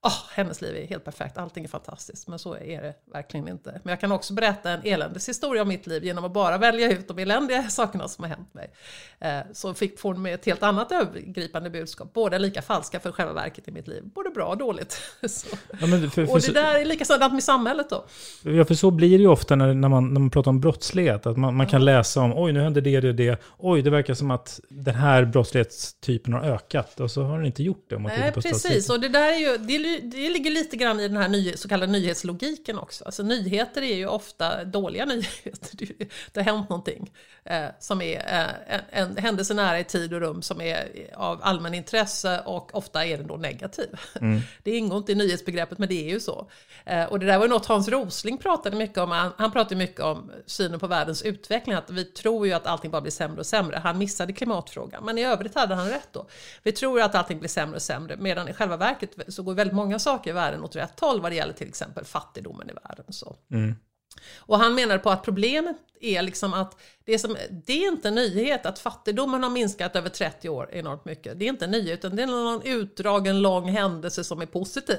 hennes liv är helt perfekt, allting är fantastiskt, men så är det verkligen inte. Men jag kan också berätta en eländeshistoria om mitt liv genom att bara välja ut de eländiga sakerna som har hänt mig. Så får hon med ett helt annat övergripande budskap, båda lika falska för själva verket i mitt liv, både bra och dåligt. Ja, men och det där är lika sådant med samhället då. Ja, för så blir det ju ofta när man pratar om brottslighet, att man kan läsa om, oj nu händer det, oj det verkar som att den här brottslighetstypen har ökat, och så har den inte gjort det. Nej, precis, och det där är ju, det ligger lite grann i den här så kallade nyhetslogiken också. Alltså nyheter är ju ofta dåliga nyheter. Det har hänt någonting som är en händelse nära i tid och rum som är av allmän intresse, och ofta är den då negativ. Det ingår inte i nyhetsbegreppet, men det är ju så. Och det där var ju något Hans Rosling pratade mycket om. Han pratade mycket om synen på världens utveckling, att vi tror ju att allting bara blir sämre och sämre. Han missade klimatfrågan, men i övrigt hade han rätt då. Vi tror att allting blir sämre och sämre, medan i själva verket så går väldigt många saker i världen åt rätt håll vad det gäller till exempel fattigdomen i världen. Så. Och han menar på att problemet är liksom att det är inte en nyhet att fattigdomen har minskat över 30 år enormt mycket. Det är inte en nyhet, utan det är någon utdragen lång händelse som är positiv.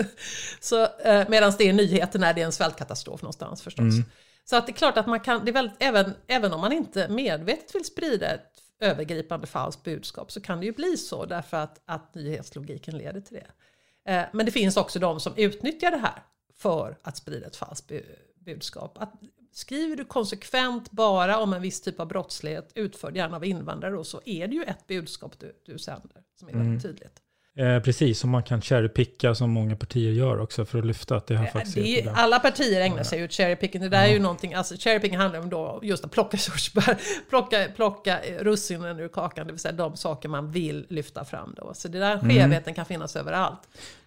Så, medan det är nyheter när det är en svältkatastrof någonstans förstås. Så att det är klart att man kan, det är väldigt, även om man inte medvetet vill sprida ett övergripande falskt budskap, så kan det ju bli så därför att nyhetslogiken leder till det. Men det finns också de som utnyttjar det här för att sprida ett falskt budskap. Skriver du konsekvent bara om en viss typ av brottslighet utförd gärna av invandrare, och så är det ju ett budskap du sänder som är väldigt tydligt. Precis, som man kan cherrypicka som många partier gör också för att lyfta att det här faktiskt är ett problem. Alla partier ägnar sig åt cherrypicking. Det där är ju någonting, alltså cherrypicking handlar om då just att plocka körsbär, plocka russinen ur kakan, det vill säga de saker man vill lyfta fram då. Så det där skevheten kan finnas överallt.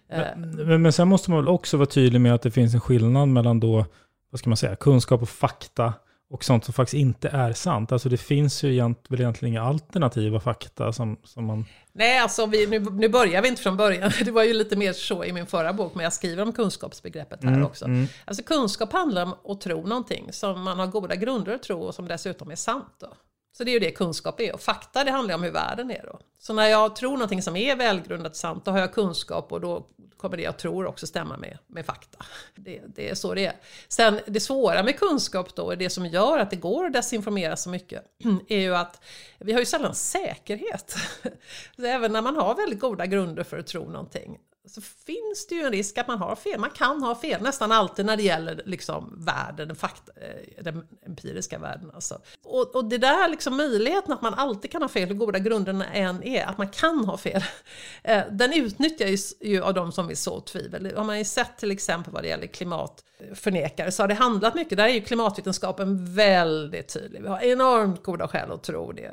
Men sen måste man väl också vara tydlig med att det finns en skillnad mellan då, vad ska man säga, kunskap och fakta och sånt som faktiskt inte är sant. Alltså det finns ju egentligen inga alternativa fakta som man... Nej, alltså nu börjar vi inte från början. Det var ju lite mer så i min förra bok, men jag skriver om kunskapsbegreppet här också. Alltså kunskap handlar om att tro någonting som man har goda grunder att tro och som dessutom är sant då. Så det är ju det kunskap är. Och fakta, det handlar om hur världen är då. Så när jag tror någonting som är välgrundat sant, då har jag kunskap, och då kommer det jag tror också stämma med fakta. Det är så det är. Sen det svåra med kunskap då, det som gör att det går att desinformera så mycket, är ju att vi har ju sällan säkerhet. Så även när man har väldigt goda grunder för att tro någonting, så finns det ju en risk att man har fel. Man kan ha fel nästan alltid när det gäller liksom världen, den empiriska världen. Alltså. Och det där liksom möjligheten att man alltid kan ha fel, hur goda grunderna än är, att man kan ha fel, den utnyttjas ju av de som vill så tvivel. Om man ju sett till exempel vad det gäller klimatförnekare, så har det handlat mycket. Där är ju klimatvetenskapen väldigt tydlig. Vi har enormt goda skäl att tro det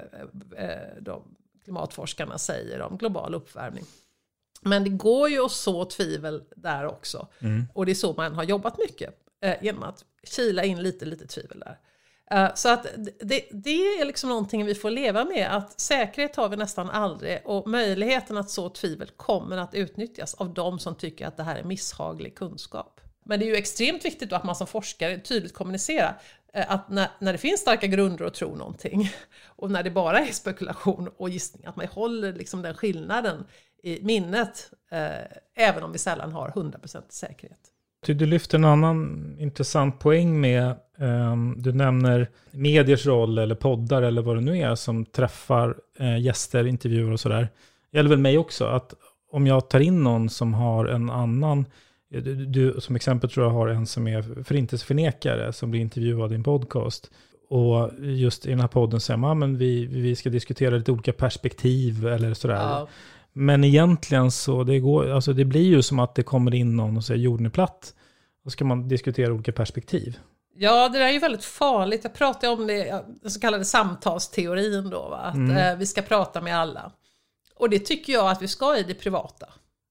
de klimatforskarna säger om global uppvärmning. Men det går ju att så tvivel där också. Och det är så man har jobbat mycket. Genom att kila in lite tvivel där. Så att det är liksom någonting vi får leva med. Att säkerhet har vi nästan aldrig. Och möjligheten att så tvivel kommer att utnyttjas av de som tycker att det här är misshaglig kunskap. Men det är ju extremt viktigt då att man som forskare tydligt kommunicerar. Att när det finns starka grunder att tro någonting. Och när det bara är spekulation och gissning. Att man håller liksom den skillnaden i minnet, även om vi sällan har 100% säkerhet. Du lyfter en annan intressant poäng med, du nämner mediers roll eller poddar eller vad det nu är som träffar gäster, intervjuer och sådär. Det gäller väl mig också, att om jag tar in någon som har en annan, du som exempel tror jag har en som är förintelseförnekare som blir intervjuad i en podcast. Och just i den här podden säger man att vi ska diskutera lite olika perspektiv eller sådär. Ja. Men egentligen så det blir ju som att det kommer in någon och säger jorden är platt. Då ska man diskutera olika perspektiv. Ja, det där är ju väldigt farligt. Jag pratade om det, den så kallade samtalsteorin då. Va? Att vi ska prata med alla. Och det tycker jag att vi ska i det privata.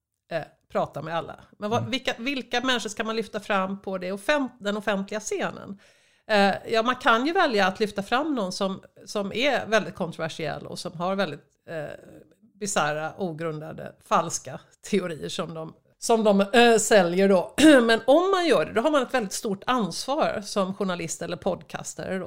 Prata med alla. Men vilka människor ska man lyfta fram på den offentliga scenen? Ja, man kan ju välja att lyfta fram någon som är väldigt kontroversiell och som har väldigt bizarra, ogrundade, falska teorier som de säljer då. Men om man gör det, då har man ett väldigt stort ansvar som journalist eller podcastare då.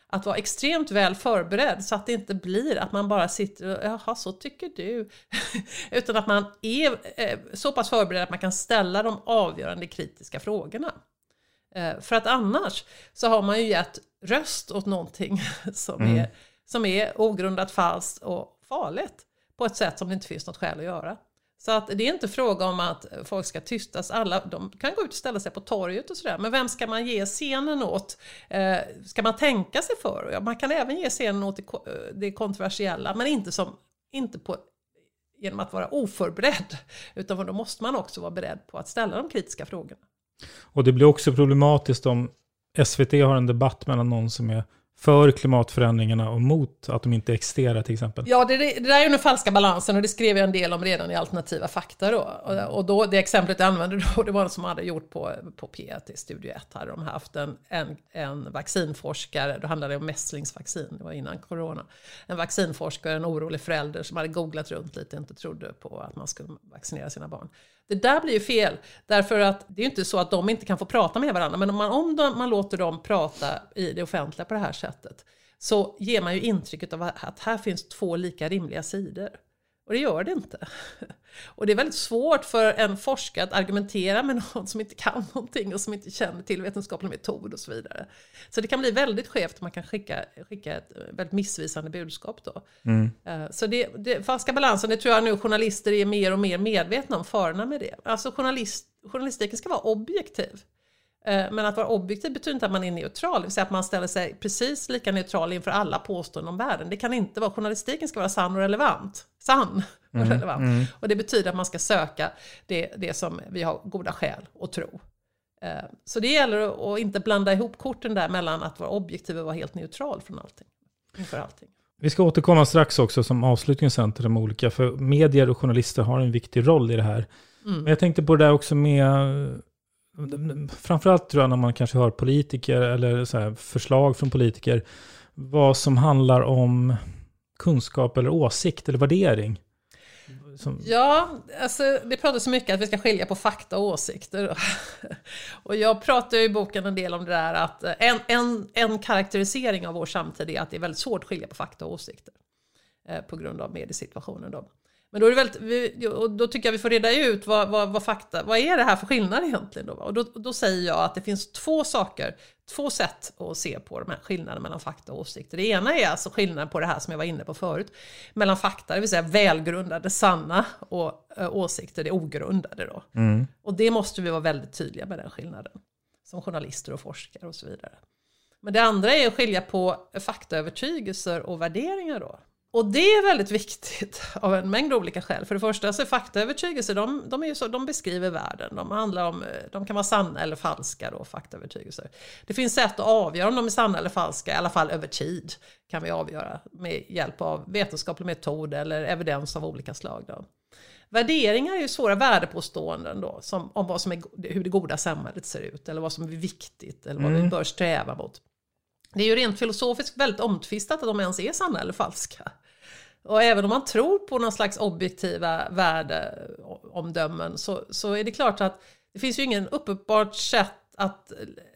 Att vara extremt väl förberedd så att det inte blir att man bara sitter och jaha, så tycker du. Utan att man är så pass förberedd att man kan ställa de avgörande kritiska frågorna. För att annars så har man ju gett röst åt någonting som är ogrundat falskt och farligt på ett sätt som det inte finns något skäl att göra. Så att det är inte fråga om att folk ska tystas. De kan gå ut och ställa sig på torget och sådär. Men vem ska man ge scenen åt? Ska man tänka sig för? Ja, man kan även ge scenen åt det kontroversiella. Men inte genom att vara oförberedd. Utan då måste man också vara beredd på att ställa de kritiska frågorna. Och det blir också problematiskt om SVT har en debatt mellan någon som är för klimatförändringarna och mot att de inte existerar till exempel. Ja, det där är ju den falska balansen och det skrev jag en del om redan i alternativa fakta då. Och då, det exemplet jag använde då, det var något som hade gjort på P1 i Studio 1. Hade de haft en vaccinforskare, då handlade det om mässlingsvaccin, det var innan corona. En vaccinforskare, en orolig förälder som hade googlat runt lite och inte trodde på att man skulle vaccinera sina barn. Det där blir ju fel, därför att det är ju inte så att de inte kan få prata med varandra. Men om man låter dem prata i det offentliga på det här sättet så ger man ju intrycket av att här finns två lika rimliga sidor. Och det gör det inte. Och det är väldigt svårt för en forskare att argumentera med någon som inte kan någonting och som inte känner till vetenskaplig metod och så vidare. Så det kan bli väldigt skevt, man kan skicka ett väldigt missvisande budskap då. Så det falska balansen, det tror jag nu journalister är mer och mer medvetna om farorna med det. Alltså journalistiken ska vara objektiv. Men att vara objektiv betyder inte att man är neutral. Det vill säga att man ställer sig precis lika neutral inför alla påståenden om världen. Det kan inte vara. Journalistiken ska vara sann och relevant. Och det betyder att man ska söka det som vi har goda skäl att tro. Så det gäller att inte blanda ihop korten där mellan att vara objektiv och vara helt neutral från allting. Inför allting. Vi ska återkomma strax också som avslutning sen till de olika. För medier och journalister har en viktig roll i det här. Men jag tänkte på det där också med... Framförallt tror jag när man kanske hör politiker eller så här förslag från politiker vad som handlar om kunskap eller åsikt eller värdering. Ja, alltså det pratas så mycket att vi ska skilja på fakta och åsikter. Och jag pratar ju i boken en del om det där att en karaktärisering av vår samtid är att det är väldigt svårt att skilja på fakta och åsikter på grund av mediesituationen då. Men då, då tycker jag vi får reda ut vad är det här för skillnad egentligen då? Och då säger jag att det finns två sätt att se på de här skillnaderna mellan fakta och åsikter. Det ena är alltså skillnaden på det här som jag var inne på förut. Mellan fakta, det vill säga välgrundade, sanna och åsikter, det ogrundade då. Och det måste vi vara väldigt tydliga med den skillnaden. Som journalister och forskare och så vidare. Men det andra är att skilja på faktaövertygelser och värderingar då. Och det är väldigt viktigt av en mängd olika skäl. För det första så är faktaövertygelser, de beskriver världen. De kan vara sanna eller falska då, faktaövertygelser. Det finns sätt att avgöra om de är sanna eller falska, i alla fall över tid kan vi avgöra med hjälp av vetenskaplig metod eller evidens av olika slag då. Värderingar är ju svåra värdepåståenden då, om hur det goda samhället ser ut eller vad som är viktigt eller vad vi bör sträva mot. Det är ju rent filosofiskt väldigt omtvistat att de ens är sanna eller falska. Och även om man tror på någon slags objektiva värdeomdömen så är det klart att det finns ju ingen uppenbart sätt att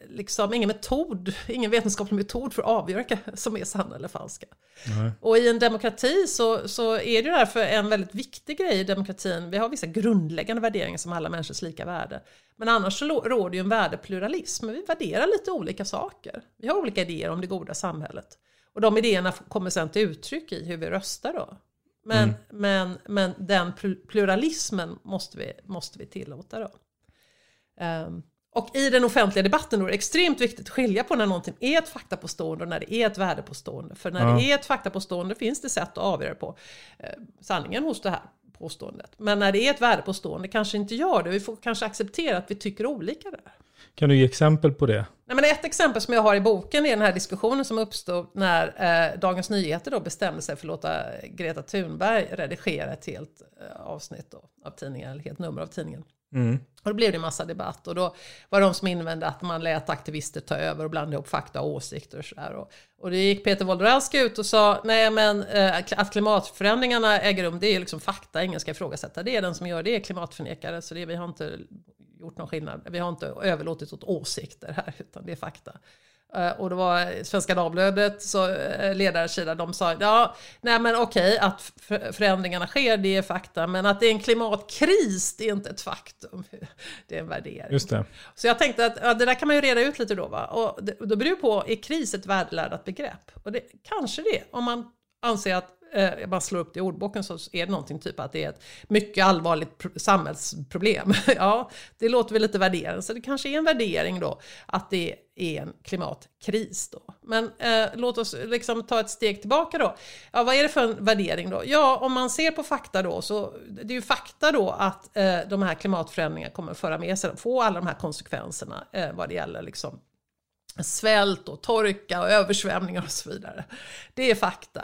ingen vetenskaplig metod för att avgöra som är sanna eller falska. Och i en demokrati så är det därför en väldigt viktig grej i demokratin. Vi har vissa grundläggande värderingar som alla människors lika värde. Men annars så råder ju en värdepluralism. Vi värderar lite olika saker. Vi har olika idéer om det goda samhället. Och de idéerna kommer sedan till uttryck i hur vi röstar då. Men den pluralismen måste vi tillåta då. Och i den offentliga debatten då är det extremt viktigt att skilja på när någonting är ett faktapåstående och när det är ett värdepåstående. För när det är ett faktapåstående finns det sätt att avgöra på sanningen hos det här påståendet. Men när det är ett värdepåstående kanske inte gör det. Vi får kanske acceptera att vi tycker olika där. Kan du ge exempel på det? Nej, men ett exempel som jag har i boken är den här diskussionen som uppstod när Dagens Nyheter då bestämde sig för att låta Greta Thunberg redigera ett helt avsnitt då, av tidningen, eller helt nummer av tidningen. Och då blev det en massa debatt och då var de som invände att man lät aktivister ta över och blanda ihop fakta och åsikter och sådär. Och det gick Peter Wolodarski ut och sa att klimatförändringarna äger rum, det är liksom fakta, ingen ska ifrågasätta. Det är den som gör det, är klimatförnekare, så vi har inte gjort någon skillnad. Vi har inte överlåtit åt åsikter här, utan det är fakta. Och det var Svenska Dagbladet, så ledarsida, de sa att förändringarna sker, det är fakta, men att det är en klimatkris, det är inte ett faktum. Det är en värdering. Just det. Så jag tänkte att det där kan man ju reda ut lite då, va? Och då beror det på, är kris ett värdeladdat begrepp? Och det kanske det, om man anser att man slår upp det i ordboken, så är det någonting typ att det är ett mycket allvarligt samhällsproblem. Ja, det låter väl lite värderande. Så det kanske är en värdering då att det är en klimatkris då. Men låt oss liksom ta ett steg tillbaka då. Ja, vad är det för en värdering då? Ja, om man ser på fakta då, så det är ju fakta då att de här klimatförändringarna kommer föra med sig, få alla de här konsekvenserna vad det gäller liksom svält och torka och översvämningar och så vidare. Det är fakta.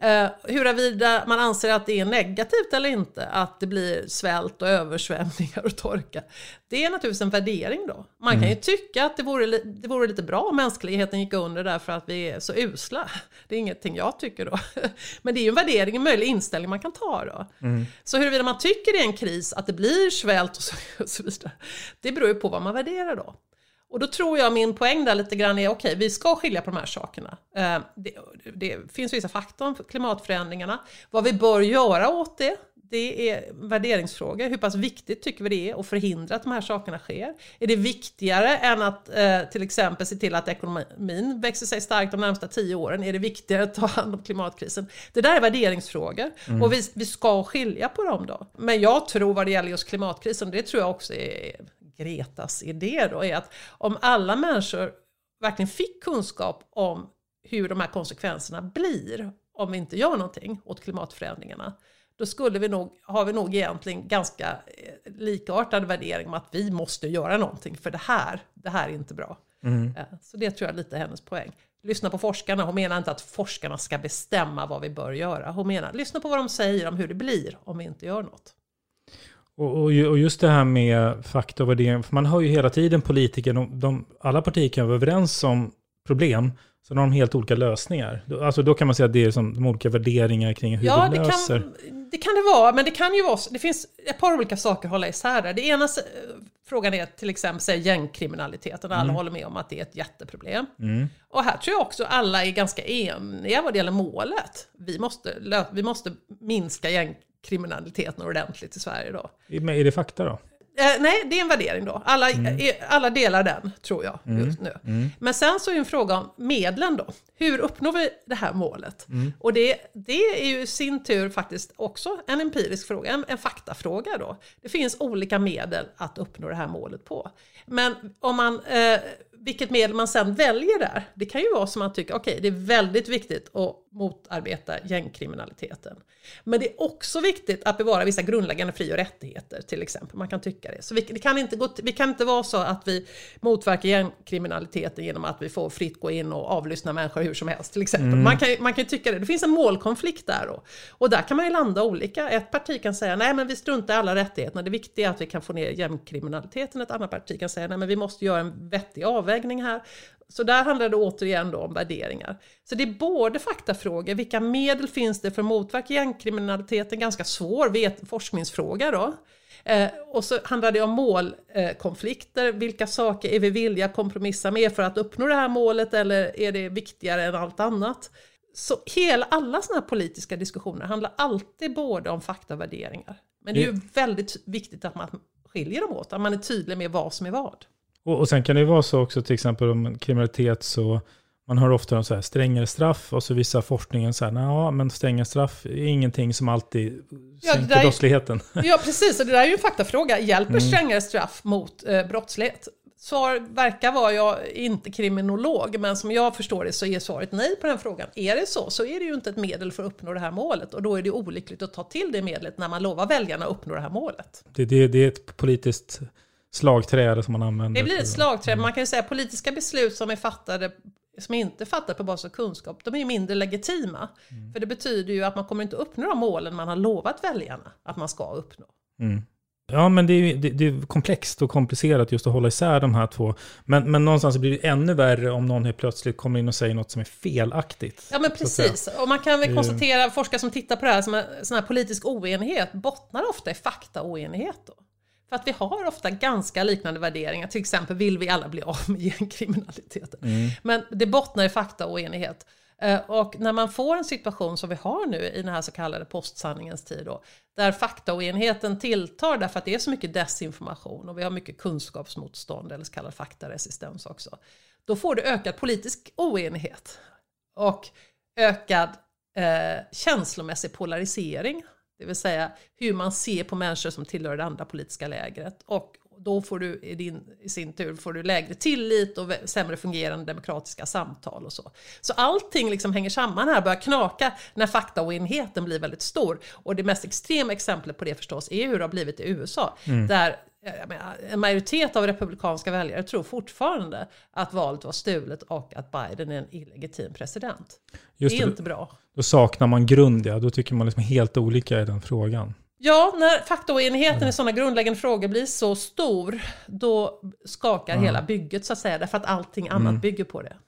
Huruvida man anser att det är negativt eller inte att det blir svält och översvämningar och torka, det är naturligtvis en värdering då. Man kan ju tycka att det vore lite bra om mänskligheten gick under därför att vi är så usla. Det är ingenting jag tycker då. Men det är ju en värdering, en möjlig inställning man kan ta då. Så huruvida man tycker det är en kris att det blir svält och så vidare, det beror ju på vad man värderar då. Och då tror jag min poäng där lite grann är okej, vi ska skilja på de här sakerna. Det finns vissa fakta om klimatförändringarna. Vad vi bör göra åt det är värderingsfrågor. Hur pass viktigt tycker vi det är att förhindra att de här sakerna sker? Är det viktigare än att till exempel se till att ekonomin växer sig starkt de närmsta 10 åren? Är det viktigare att ta hand om klimatkrisen? Det där är värderingsfrågor. Och vi ska skilja på dem då. Men jag tror vad det gäller just klimatkrisen, det tror jag också är Gretas idé då, är att om alla människor verkligen fick kunskap om hur de här konsekvenserna blir om vi inte gör någonting åt klimatförändringarna, då har vi nog egentligen ganska likartad värdering om att vi måste göra någonting för det här är inte bra. Så det tror jag är lite hennes poäng. Lyssna på forskarna. Hon menar inte att forskarna ska bestämma vad vi bör göra. Hon menar, lyssna på vad de säger om hur det blir om vi inte gör något. Och just det här med fakta och värdering, för man har ju hela tiden politiker, alla partier kan vara överens om problem, så de har helt olika lösningar. Alltså då kan man säga att det är som de olika värderingar kring hur de löser. Det kan det vara, men det kan ju vara, det finns ett par olika saker att hålla isär där. Det ena frågan är till exempel gängkriminaliteten. Alla håller med om att det är ett jätteproblem. Och här tror jag också alla är ganska eniga vad det gäller målet. Vi måste minska gängkriminaliteten ordentligt i Sverige då. Men är det fakta då? Nej, det är en värdering då. Alla delar den, tror jag, just nu. Men sen så är en fråga om medlen då. Hur uppnår vi det här målet? Och det är ju i sin tur faktiskt också en empirisk fråga, en faktafråga då. Det finns olika medel att uppnå det här målet på. Men om man... vilket medel man sen väljer där, det kan ju vara som man tycker, okej, det är väldigt viktigt att motarbeta gängkriminaliteten. Men det är också viktigt att bevara vissa grundläggande fri- och rättigheter, till exempel. Man kan tycka det. Så vi kan inte vara så att vi motverkar gängkriminaliteten genom att vi får fritt gå in och avlyssna människor hur som helst, till exempel. Man kan tycka det. Det finns en målkonflikt där då. Och där kan man ju landa olika. Ett parti kan säga, nej men vi struntar i alla rättigheterna. Det viktiga är att vi kan få ner gängkriminaliteten. Ett annat parti kan säga, nej men vi måste göra en vettig avvägning här. Så där handlar det återigen då om värderingar. Så det är både faktafrågor, vilka medel finns det för att motverka gängkriminaliteten, ganska svår forskningsfråga då. Och så handlar det om målkonflikter, vilka saker är vi villiga att kompromissa med för att uppnå det här målet, eller är det viktigare än allt annat? Så alla såna här politiska diskussioner handlar alltid både om fakta och värderingar. Men det är ju väldigt viktigt att man skiljer dem åt, att man är tydlig med vad som är vad. Och sen kan det ju vara så också, till exempel om kriminalitet, så man har ofta om så här strängare straff, och så vissa forskningen så här, men strängare straff är ingenting som alltid sänker brottsligheten. Ja, precis, och det där är ju en faktafråga. Hjälper strängare straff mot brottslighet? Svar verkar vara, jag är inte kriminolog, men som jag förstår det så är svaret nej på den frågan. Är det så är det ju inte ett medel för att uppnå det här målet, och då är det olyckligt att ta till det medlet när man lovar väljarna att uppnå det här målet. Det är ett politiskt slagträd som man använder. Det blir ett slagträd. Man kan ju säga att politiska beslut som inte fattar på basis av kunskap, de är ju mindre legitima. För det betyder ju att man kommer inte uppnå de målen man har lovat väljarna att man ska uppnå. Ja, men det är komplext och komplicerat just att hålla isär de här två. Men någonstans blir det ännu värre om någon helt plötsligt kommer in och säger något som är felaktigt. Ja, men precis. Och man kan väl konstatera, forskare som tittar på det här, som en sån här politisk oenighet bottnar ofta i faktaoenighet då. För att vi har ofta ganska liknande värderingar. Till exempel vill vi alla bli av med gängkriminaliteten. Men det bottnar i faktaoenighet. Och när man får en situation som vi har nu i den här så kallade postsanningens tid då, där faktaoenigheten tilltar därför att det är så mycket desinformation och vi har mycket kunskapsmotstånd eller så kallad faktaresistens också. Då får du ökad politisk oenighet och ökad känslomässig polarisering. Det vill säga hur man ser på människor som tillhör det andra politiska lägret. Och då får du i sin tur får du lägre tillit och sämre fungerande demokratiska samtal och så. Så allting liksom hänger samman här, börjar knaka när faktaoenigheten blir väldigt stor. Och det mest extrema exemplet på det förstås är hur det har blivit i USA. Där en majoritet av republikanska väljare tror fortfarande att valet var stulet och att Biden är en illegitim president. Just det är inte bra. Då saknar man grund, ja. Då tycker man liksom helt olika i den frågan. Ja, när faktaoenigheten i sådana grundläggande frågor blir så stor, då skakar hela bygget så att säga, därför att allting annat bygger på det.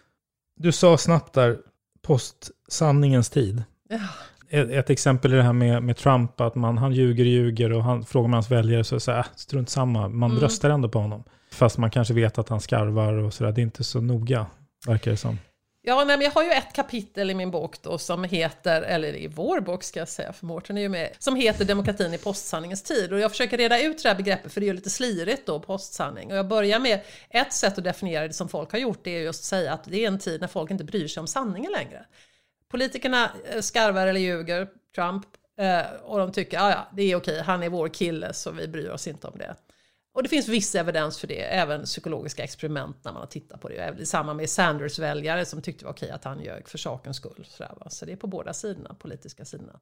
Du sa snabbt där, postsanningens tid. Ja. Ett exempel är det här med Trump, att han ljuger och han frågar man hans väljare så säger strunt samma, man röstar ändå på honom. Fast man kanske vet att han skarvar och sådär, det är inte så noga, verkar det som. Ja, men jag har ju ett kapitel i min bok då som heter, eller i vår bok ska jag säga, för Mårten är ju med, som heter Demokratin i postsanningens tid. Och jag försöker reda ut det här begreppet, för det är ju lite slirigt då, postsanning. Och jag börjar med ett sätt att definiera det som folk har gjort, det är just att säga att det är en tid när folk inte bryr sig om sanningen längre. Politikerna skarvar eller ljuger, Trump, och de tycker ja, det är okej, han är vår kille så vi bryr oss inte om det. Och det finns viss evidens för det, även psykologiska experiment när man har tittat på det. Även samma med Sanders-väljare som tyckte det var okej att han ljög för sakens skull. Så det är på båda sidorna, politiska sidorna.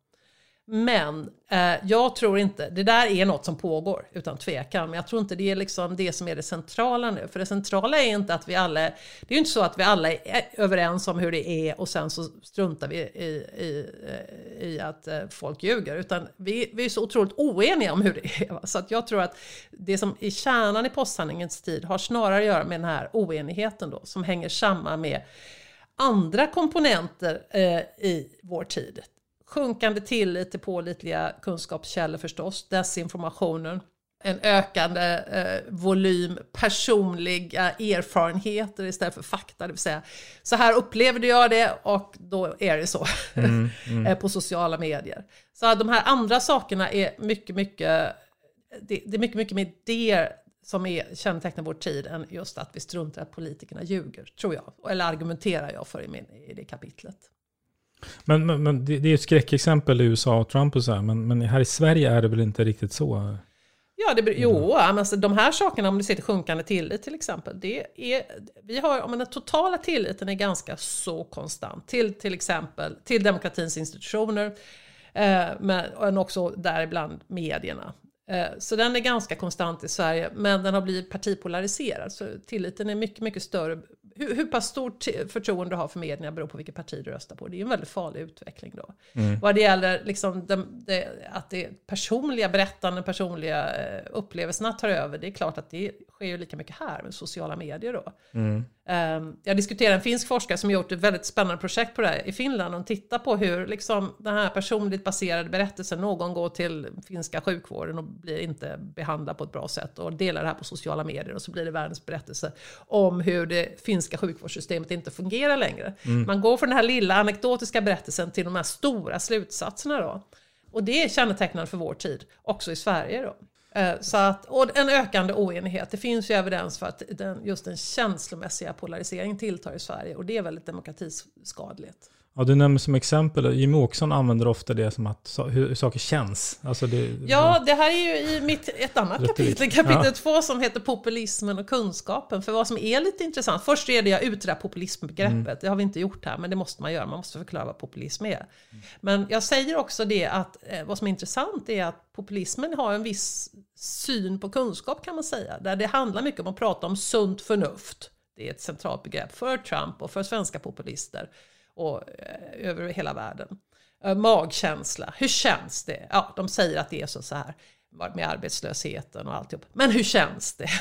Men jag tror inte, det där är något som pågår utan tvekan, men jag tror inte det är liksom det som är det centrala nu. För det centrala är inte att det är ju inte så att vi alla är överens om hur det är och sen så struntar vi i att folk ljuger, utan vi är så otroligt oeniga om hur det är. Va? Så att jag tror att det som är kärnan i postsanningens tid har snarare att göra med den här oenigheten då, som hänger samman med andra komponenter i vår tid. Sjunkande tillit till pålitliga kunskapskällor förstås, desinformationen, en ökande volym personliga erfarenheter istället för fakta, det vill säga så här upplevde jag det och då är det så på sociala medier. Så de här andra sakerna är mycket med det som är kännetecknar vår tid än just att vi struntar att politikerna ljuger, tror jag, eller argumenterar jag för i det kapitlet. Men det är ett skräckexempel i USA och Trump och så här, men här i Sverige är det väl inte riktigt så? Ja, alltså, de här sakerna, om du ser till sjunkande tillit till exempel, den totala tilliten är ganska så konstant till exempel till demokratins institutioner, men också däribland medierna. Så den är ganska konstant i Sverige, men den har blivit partipolariserad. Så tilliten är mycket, mycket större. Hur pass stort förtroende du har för medierna beror på vilket parti du röstar på. Det är en väldigt farlig utveckling då. Vad det gäller liksom att det personliga berättande, personliga upplevelserna tar över. Det är klart att det sker ju lika mycket här med sociala medier då. Jag diskuterar en finsk forskare som gjort ett väldigt spännande projekt på det här i Finland. Och tittar på hur liksom, den här personligt baserade berättelsen, någon går till finska sjukvården och blir inte behandlad på ett bra sätt och delar det här på sociala medier och så blir det världens berättelse om hur det finska sjukvårdssystemet inte fungerar längre. Man går från den här lilla anekdotiska berättelsen till de här stora slutsatserna då. Och det är kännetecknande för vår tid, också i Sverige då. Så att, och en ökande oenighet. Det finns ju evidens för att just den känslomässiga polariseringen tilltar i Sverige och det är väldigt demokratiskadligt. Ja, du nämner som exempel, Jimmie Åkesson använder ofta det som att hur saker känns. Alltså det här är ju i ett annat kapitel 2 som heter populismen och kunskapen. För vad som är lite intressant, först reder jag ut det här populismbegreppet. Det har vi inte gjort här, men det måste man göra. Man måste förklara vad populism är. Men jag säger också det att vad som är intressant är att populismen har en viss syn på kunskap, kan man säga. Där det handlar mycket om att prata om sunt förnuft. Det är ett centralt begrepp för Trump och för svenska populister. Och över hela världen. Magkänsla, hur känns det? Ja, de säger att det är så här med arbetslösheten och alltihop. Men hur känns det?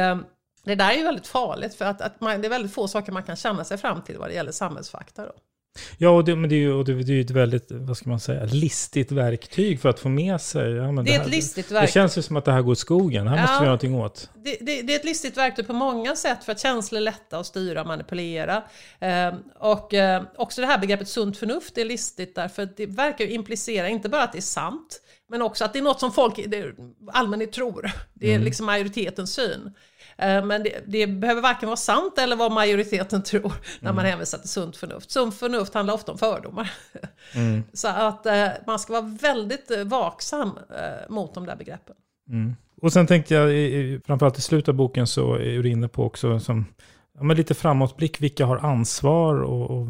Det där är ju väldigt farligt för att det är väldigt få saker man kan känna sig fram till vad det gäller samhällsfakta då. Ja, och det är ju ett väldigt, vad ska man säga, listigt verktyg för att få med sig. Ja, men det är ett listigt verktyg. Det känns ju som att det här går i skogen. Här måste vi göra någonting åt. Det är ett listigt verktyg på många sätt för att känslor är lätta att styra och manipulera. Och också det här begreppet sunt förnuft är listigt därför att det verkar ju implicera inte bara att det är sant, men också att det är något som folk allmänhet tror. Det är liksom majoritetens syn. Men det behöver varken vara sant eller vad majoriteten tror när man hänvisar till sunt förnuft. Sunt förnuft handlar ofta om fördomar. Så att man ska vara väldigt vaksam mot de där begreppen. Och sen tänkte jag, framförallt i slutet av boken så är du inne på också som, lite framåtblick, vilka har ansvar och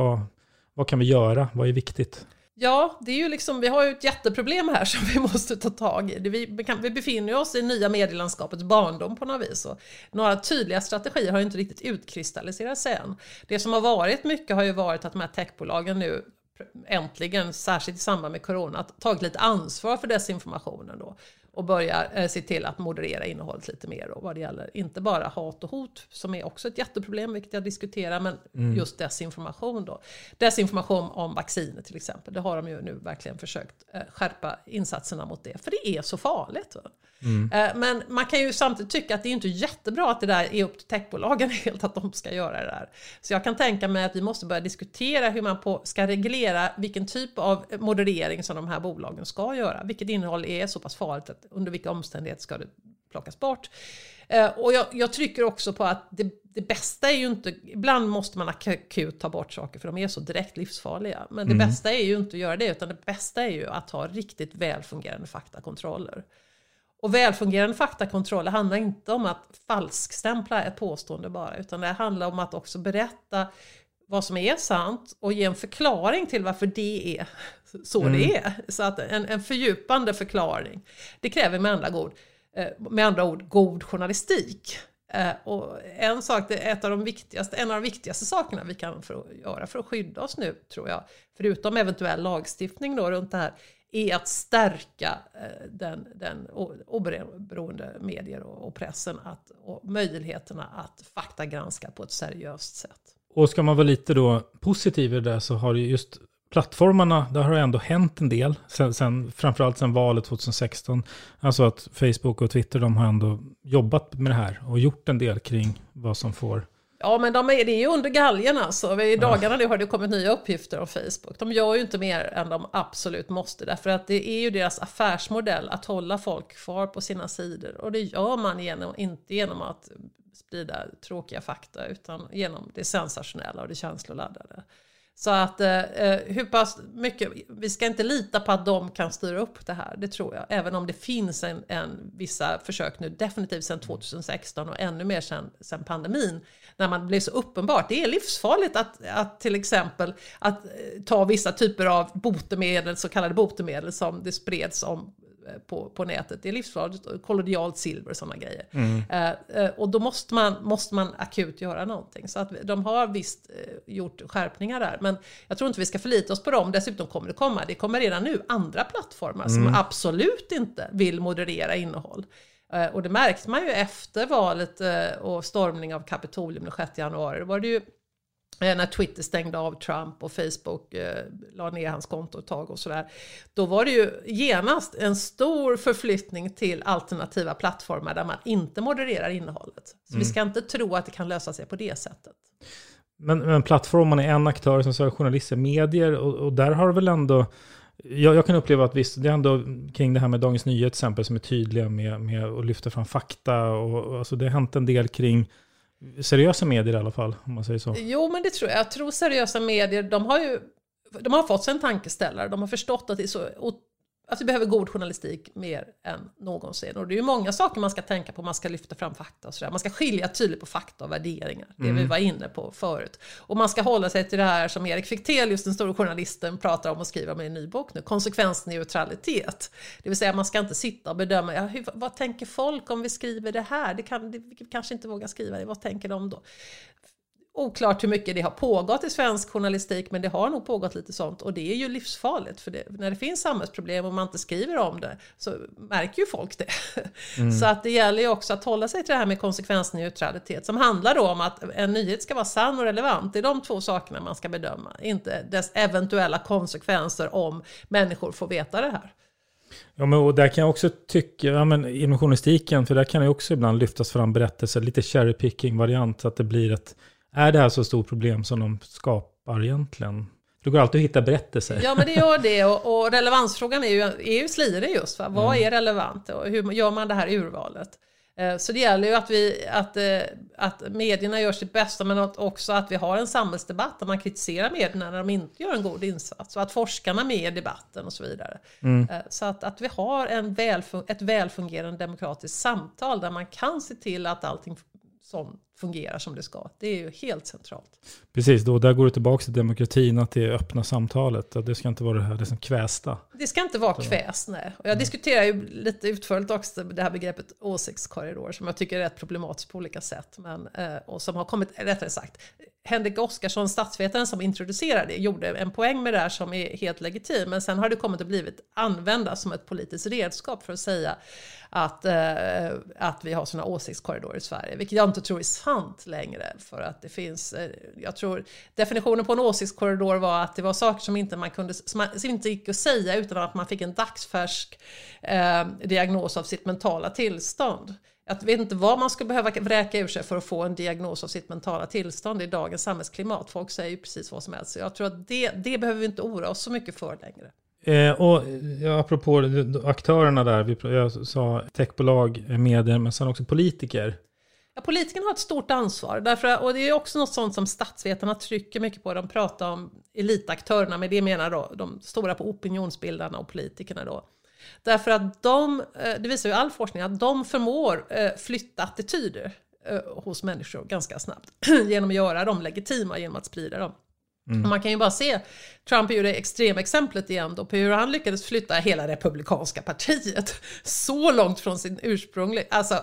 vad kan vi göra, vad är viktigt? Ja, det är ju liksom, vi har ju ett jätteproblem här som vi måste ta tag i. Vi befinner oss i nya medielandskapets barndom på något vis. Och några tydliga strategier har ju inte riktigt utkristalliserat sig än. Det som har varit mycket har ju varit att de här techbolagen nu äntligen, särskilt i samband med corona, tagit lite ansvar för desinformationen då. Och börjar se till att moderera innehållet lite mer då, vad det gäller inte bara hat och hot som är också ett jätteproblem vilket jag diskuterar, men just desinformation då. Desinformation om vacciner till exempel, det har de ju nu verkligen försökt skärpa insatserna mot det, för det är så farligt. Men man kan ju samtidigt tycka att det är inte jättebra att det där är upp till techbolagen helt att de ska göra det där. Så jag kan tänka mig att vi måste börja diskutera hur man ska reglera vilken typ av moderering som de här bolagen ska göra. Vilket innehåll är så pass farligt att under vilka omständigheter ska det plockas bort. Och jag trycker också på att det bästa är ju inte, ibland måste man akut ta bort saker för de är så direkt livsfarliga. Men det bästa är ju inte att göra det, utan det bästa är ju att ha riktigt välfungerande faktakontroller. Och välfungerande faktakontroller handlar inte om att falskstämpla ett påstående bara, utan det handlar om att också berätta vad som är sant och ge en förklaring till varför det är så det är. Så att en fördjupande förklaring, det kräver med andra ord god journalistik. Och en av de viktigaste sakerna vi kan göra för att skydda oss nu, tror jag, förutom eventuell lagstiftning då runt det här, är att stärka den oberoende medier och pressen och möjligheterna att faktagranska på ett seriöst sätt. Och ska man vara lite då positiv i det, så har det just plattformarna, där har det ändå hänt en del, framförallt sen valet 2016. Alltså att Facebook och Twitter, de har ändå jobbat med det här och gjort en del kring vad som får... Ja, men det är ju under galgen alltså. I dagarna nu har det kommit nya uppgifter om Facebook. De gör ju inte mer än de absolut måste. Därför att det är ju deras affärsmodell att hålla folk kvar på sina sidor. Och det gör man inte genom att sprida tråkiga fakta, utan genom det sensationella och det känsloladdade. Så att hur pass mycket, vi ska inte lita på att de kan styra upp det här, det tror jag. Även om det finns vissa försök nu, definitivt sedan 2016 och ännu mer sedan pandemin, när man blir så uppenbart. Det är livsfarligt att till exempel att ta vissa typer av botemedel, så kallade botemedel som det spreds om på nätet. Det är livsfarligt, kollodialt silver och sådana grejer. Och då måste man akut göra någonting. Så att de har visst gjort skärpningar där. Men jag tror inte vi ska förlita oss på dem. Dessutom kommer det kommer redan nu andra plattformar som absolut inte vill moderera innehåll. Och det märkte man ju efter valet och stormning av Kapitolium den 6 januari. Då var det ju när Twitter stängde av Trump och Facebook la ner hans konto ett tag och sådär. Då var det ju genast en stor förflyttning till alternativa plattformar där man inte modererar innehållet. Så vi ska inte tro att det kan lösa sig på det sättet. Men plattformen är en aktör som säger journalister, medier, och där har det väl ändå... Jag kan uppleva att visst, det är ändå kring det här med Dagens Nyheter till exempel som är tydliga med att lyfta fram fakta. Och alltså det har hänt en del kring seriösa medier i alla fall, om man säger så. Jo, men det tror jag. Jag tror seriösa medier, de har fått sig en tankeställare. De har förstått att det är så... Att vi behöver god journalistik mer än någonsin. Och det är ju många saker man ska tänka på. Man ska lyfta fram fakta och sådär. Man ska skilja tydligt på fakta och värderingar. Det vi var inne på förut. Och man ska hålla sig till det här som Erik Fichtelius, den stora journalisten, pratar om och skriver om i en ny bok nu. Konsekvensneutralitet. Det vill säga man ska inte sitta och bedöma. Vad tänker folk om vi skriver det här? Vi kanske inte vågar skriva det. Vad tänker de då? oklart hur mycket det har pågått i svensk journalistik, men det har nog pågått lite sånt, och det är ju livsfarligt, för när det finns samhällsproblem och man inte skriver om det så märker ju folk det. Så att det gäller ju också att hålla sig till det här med konsekvensneutralitet, som handlar då om att en nyhet ska vara sann och relevant. Det är de 2 sakerna man ska bedöma, inte dess eventuella konsekvenser om människor får veta det här. Ja, men och där kan jag också tycka, inom journalistiken, för där kan det också ibland lyftas fram berättelser, lite cherry picking variant, så att det blir är det här så stort problem som de skapar egentligen? Det går alltid att hitta berättelser. Ja, men det gör det, och relevansfrågan är ju slirig just. Va? Vad är relevant och hur gör man det här urvalet? Så det gäller ju att medierna gör sitt bästa, men också att vi har en samhällsdebatt där man kritiserar medierna när de inte gör en god insats, och att forskarna är med i debatten och så vidare. Så att vi har ett välfungerande demokratiskt samtal där man kan se till att allting som fungerar som det ska. Det är ju helt centralt. Precis, där går det tillbaka till demokratin, att det är öppna samtalet. Att det ska inte vara det som kvästa. Det ska inte vara kväst, nej. Och jag diskuterar ju lite utförligt också det här begreppet åsiktskorridor, som jag tycker är rätt problematiskt på olika sätt. Och som har kommit, rättare sagt, Henrik Oskarsson, statsvetaren som introducerade det, gjorde en poäng med det här som är helt legitim. Men sen har det kommit att blivit användas som ett politiskt redskap för att säga att vi har såna åsiktskorridorer i Sverige, vilket jag inte tror är sant längre, för att det finns, jag tror definitionen på en åsiktskorridor var att det var saker som inte gick att säga utan att man fick en dagsfärsk diagnos av sitt mentala tillstånd. Jag vet inte vad man skulle behöva vräka ur sig för att få en diagnos av sitt mentala tillstånd i dagens samhällsklimat. Folk säger ju precis vad som helst. Så jag tror att det behöver vi inte oroa oss så mycket för längre. Och apropå aktörerna där, jag sa techbolag, medier, men sen också politiker. Ja, politikerna har ett stort ansvar. Och det är också något sånt som statsvetarna trycker mycket på. De pratar om elitaktörerna, men det menar då de stora på opinionsbildarna och politikerna då. Därför att det visar ju all forskning, att de förmår flytta attityder hos människor ganska snabbt genom att göra dem legitima, genom att sprida dem. Man kan ju bara se, Trump är ju det extremexemplet igen då, på hur han lyckades flytta hela republikanska partiet så långt från sin ursprung,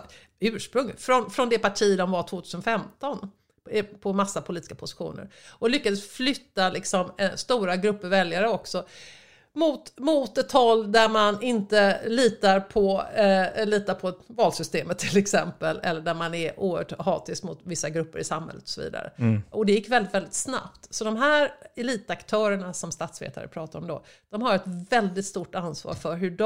från det parti de var 2015 på massa politiska positioner, och lyckades flytta liksom stora grupper väljare också mot ett håll där man inte litar på valsystemet till exempel, eller där man är oerhört hatisk mot vissa grupper i samhället och så vidare. Och det gick väldigt, väldigt snabbt. Så de här elitaktörerna som statsvetare pratar om då, de har ett väldigt stort ansvar för hur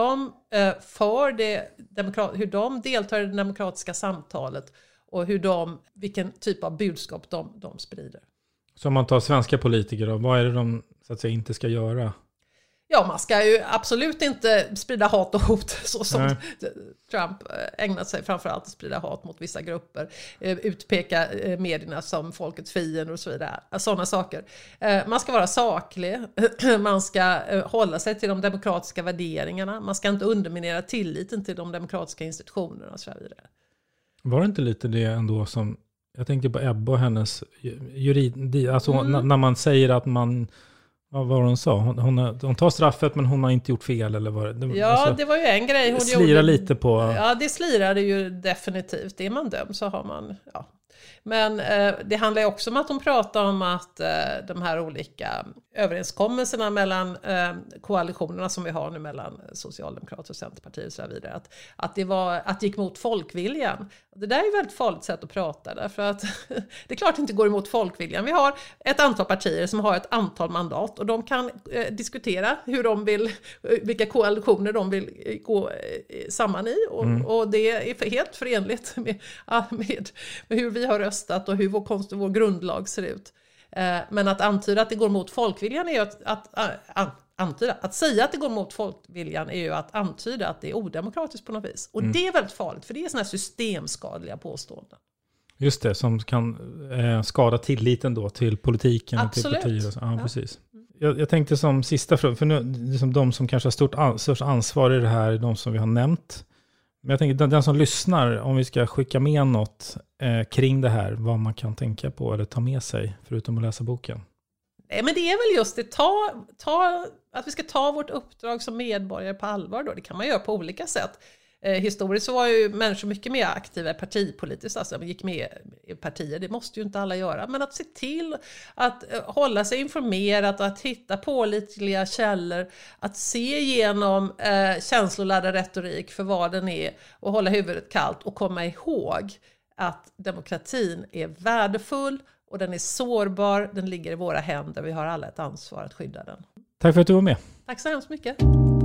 de deltar i det demokratiska samtalet och vilken typ av budskap de sprider. Så om man tar svenska politiker då, vad är det de så att säga inte ska göra? Ja, man ska ju absolut inte sprida hat och hot så som Trump ägnat sig framförallt att sprida hat mot vissa grupper, utpeka medierna som folkets fiender och så vidare. Sådana saker. Man ska vara saklig, man ska hålla sig till de demokratiska värderingarna, man ska inte underminera tilliten till de demokratiska institutionerna och så vidare. Var det inte lite det ändå som, jag tänkte på Ebba och hennes alltså när man säger att man, vad var hon sa? Hon tar straffet men hon har inte gjort fel eller vad det? Ja, alltså, det var ju en grej hon gjorde. Lite på. Ja, det slirade ju definitivt. Är man dömd så har man, ja. Men det handlar ju också om att de pratar om att de här olika överenskommelserna mellan koalitionerna som vi har nu mellan Socialdemokrater och Centerpartiet och så vidare, att det gick mot folkviljan. Det där är ju väldigt farligt sätt att prata, därför att det är klart det inte går emot folkviljan. Vi har ett antal partier som har ett antal mandat och de kan diskutera vilka koalitioner de vill gå samman i, och det är helt förenligt med hur vi har röstat och hur vår grundlag ser ut. Men att antyda att det går mot folkviljan är ju att säga att det går mot folkviljan är ju att antyda att det är odemokratiskt på något vis. Och det är väldigt farligt, för det är såna här systemskadliga påståenden. Just det, som kan skada tilliten då till politiken. Absolut. Och till partier. Ja, precis. Jag tänkte som sista fråga, för nu, liksom de som kanske har störst ansvar i det här, de som vi har nämnt. Men jag tänker, den som lyssnar, om vi ska skicka med något kring det här, vad man kan tänka på eller ta med sig, förutom att läsa boken. Nej, men det är väl just det, att vi ska ta vårt uppdrag som medborgare på allvar då. Det kan man göra på olika sätt. Historiskt så var ju människor mycket mer aktiva partipolitiskt, alltså de gick med i partier, det måste ju inte alla göra, men att se till att hålla sig informerad och att hitta pålitliga källor, att se igenom känsloladdad retorik för vad den är och hålla huvudet kallt och komma ihåg att demokratin är värdefull och den är sårbar, den ligger i våra händer, vi har alla ett ansvar att skydda den. Tack för att du var med. Tack så hemskt mycket.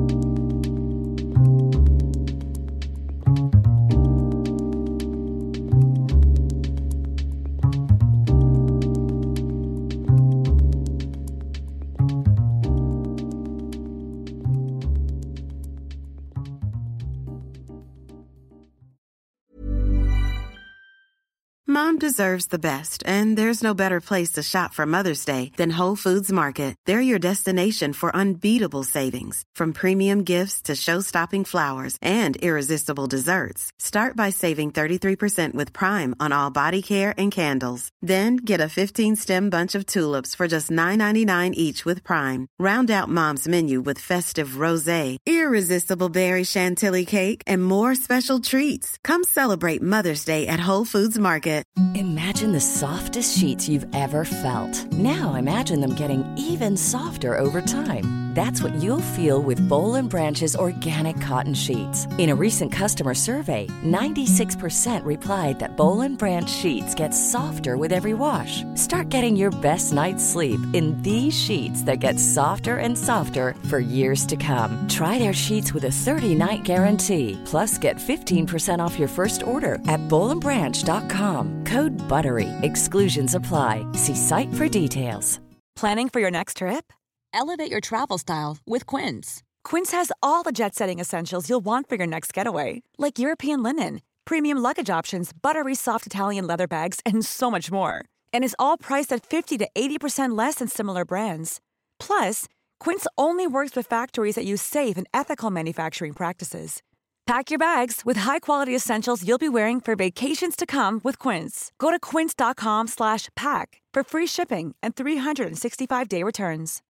Mom deserves the best, and there's no better place to shop for Mother's Day than Whole Foods Market. They're your destination for unbeatable savings, from premium gifts to show-stopping flowers and irresistible desserts. Start by saving 33% with Prime on all body care and candles. Then get a 15-stem bunch of tulips for just $9.99 each with Prime. Round out Mom's menu with festive rosé, irresistible berry chantilly cake, and more special treats. Come celebrate Mother's Day at Whole Foods Market. Imagine the softest sheets you've ever felt. Now imagine them getting even softer over time. That's what you'll feel with Boll & Branch's organic cotton sheets. In a recent customer survey, 96% replied that Boll & Branch sheets get softer with every wash. Start getting your best night's sleep in these sheets that get softer and softer for years to come. Try their sheets with a 30-night guarantee. Plus, get 15% off your first order at bollandbranch.com. Code BUTTERY. Exclusions apply. See site for details. Planning for your next trip? Elevate your travel style with Quince. Quince has all the jet-setting essentials you'll want for your next getaway, like European linen, premium luggage options, buttery soft Italian leather bags, and so much more. And is all priced at 50 to 80% less than similar brands. Plus, Quince only works with factories that use safe and ethical manufacturing practices. Pack your bags with high-quality essentials you'll be wearing for vacations to come with Quince. Go to quince.com/pack for free shipping and 365-day returns.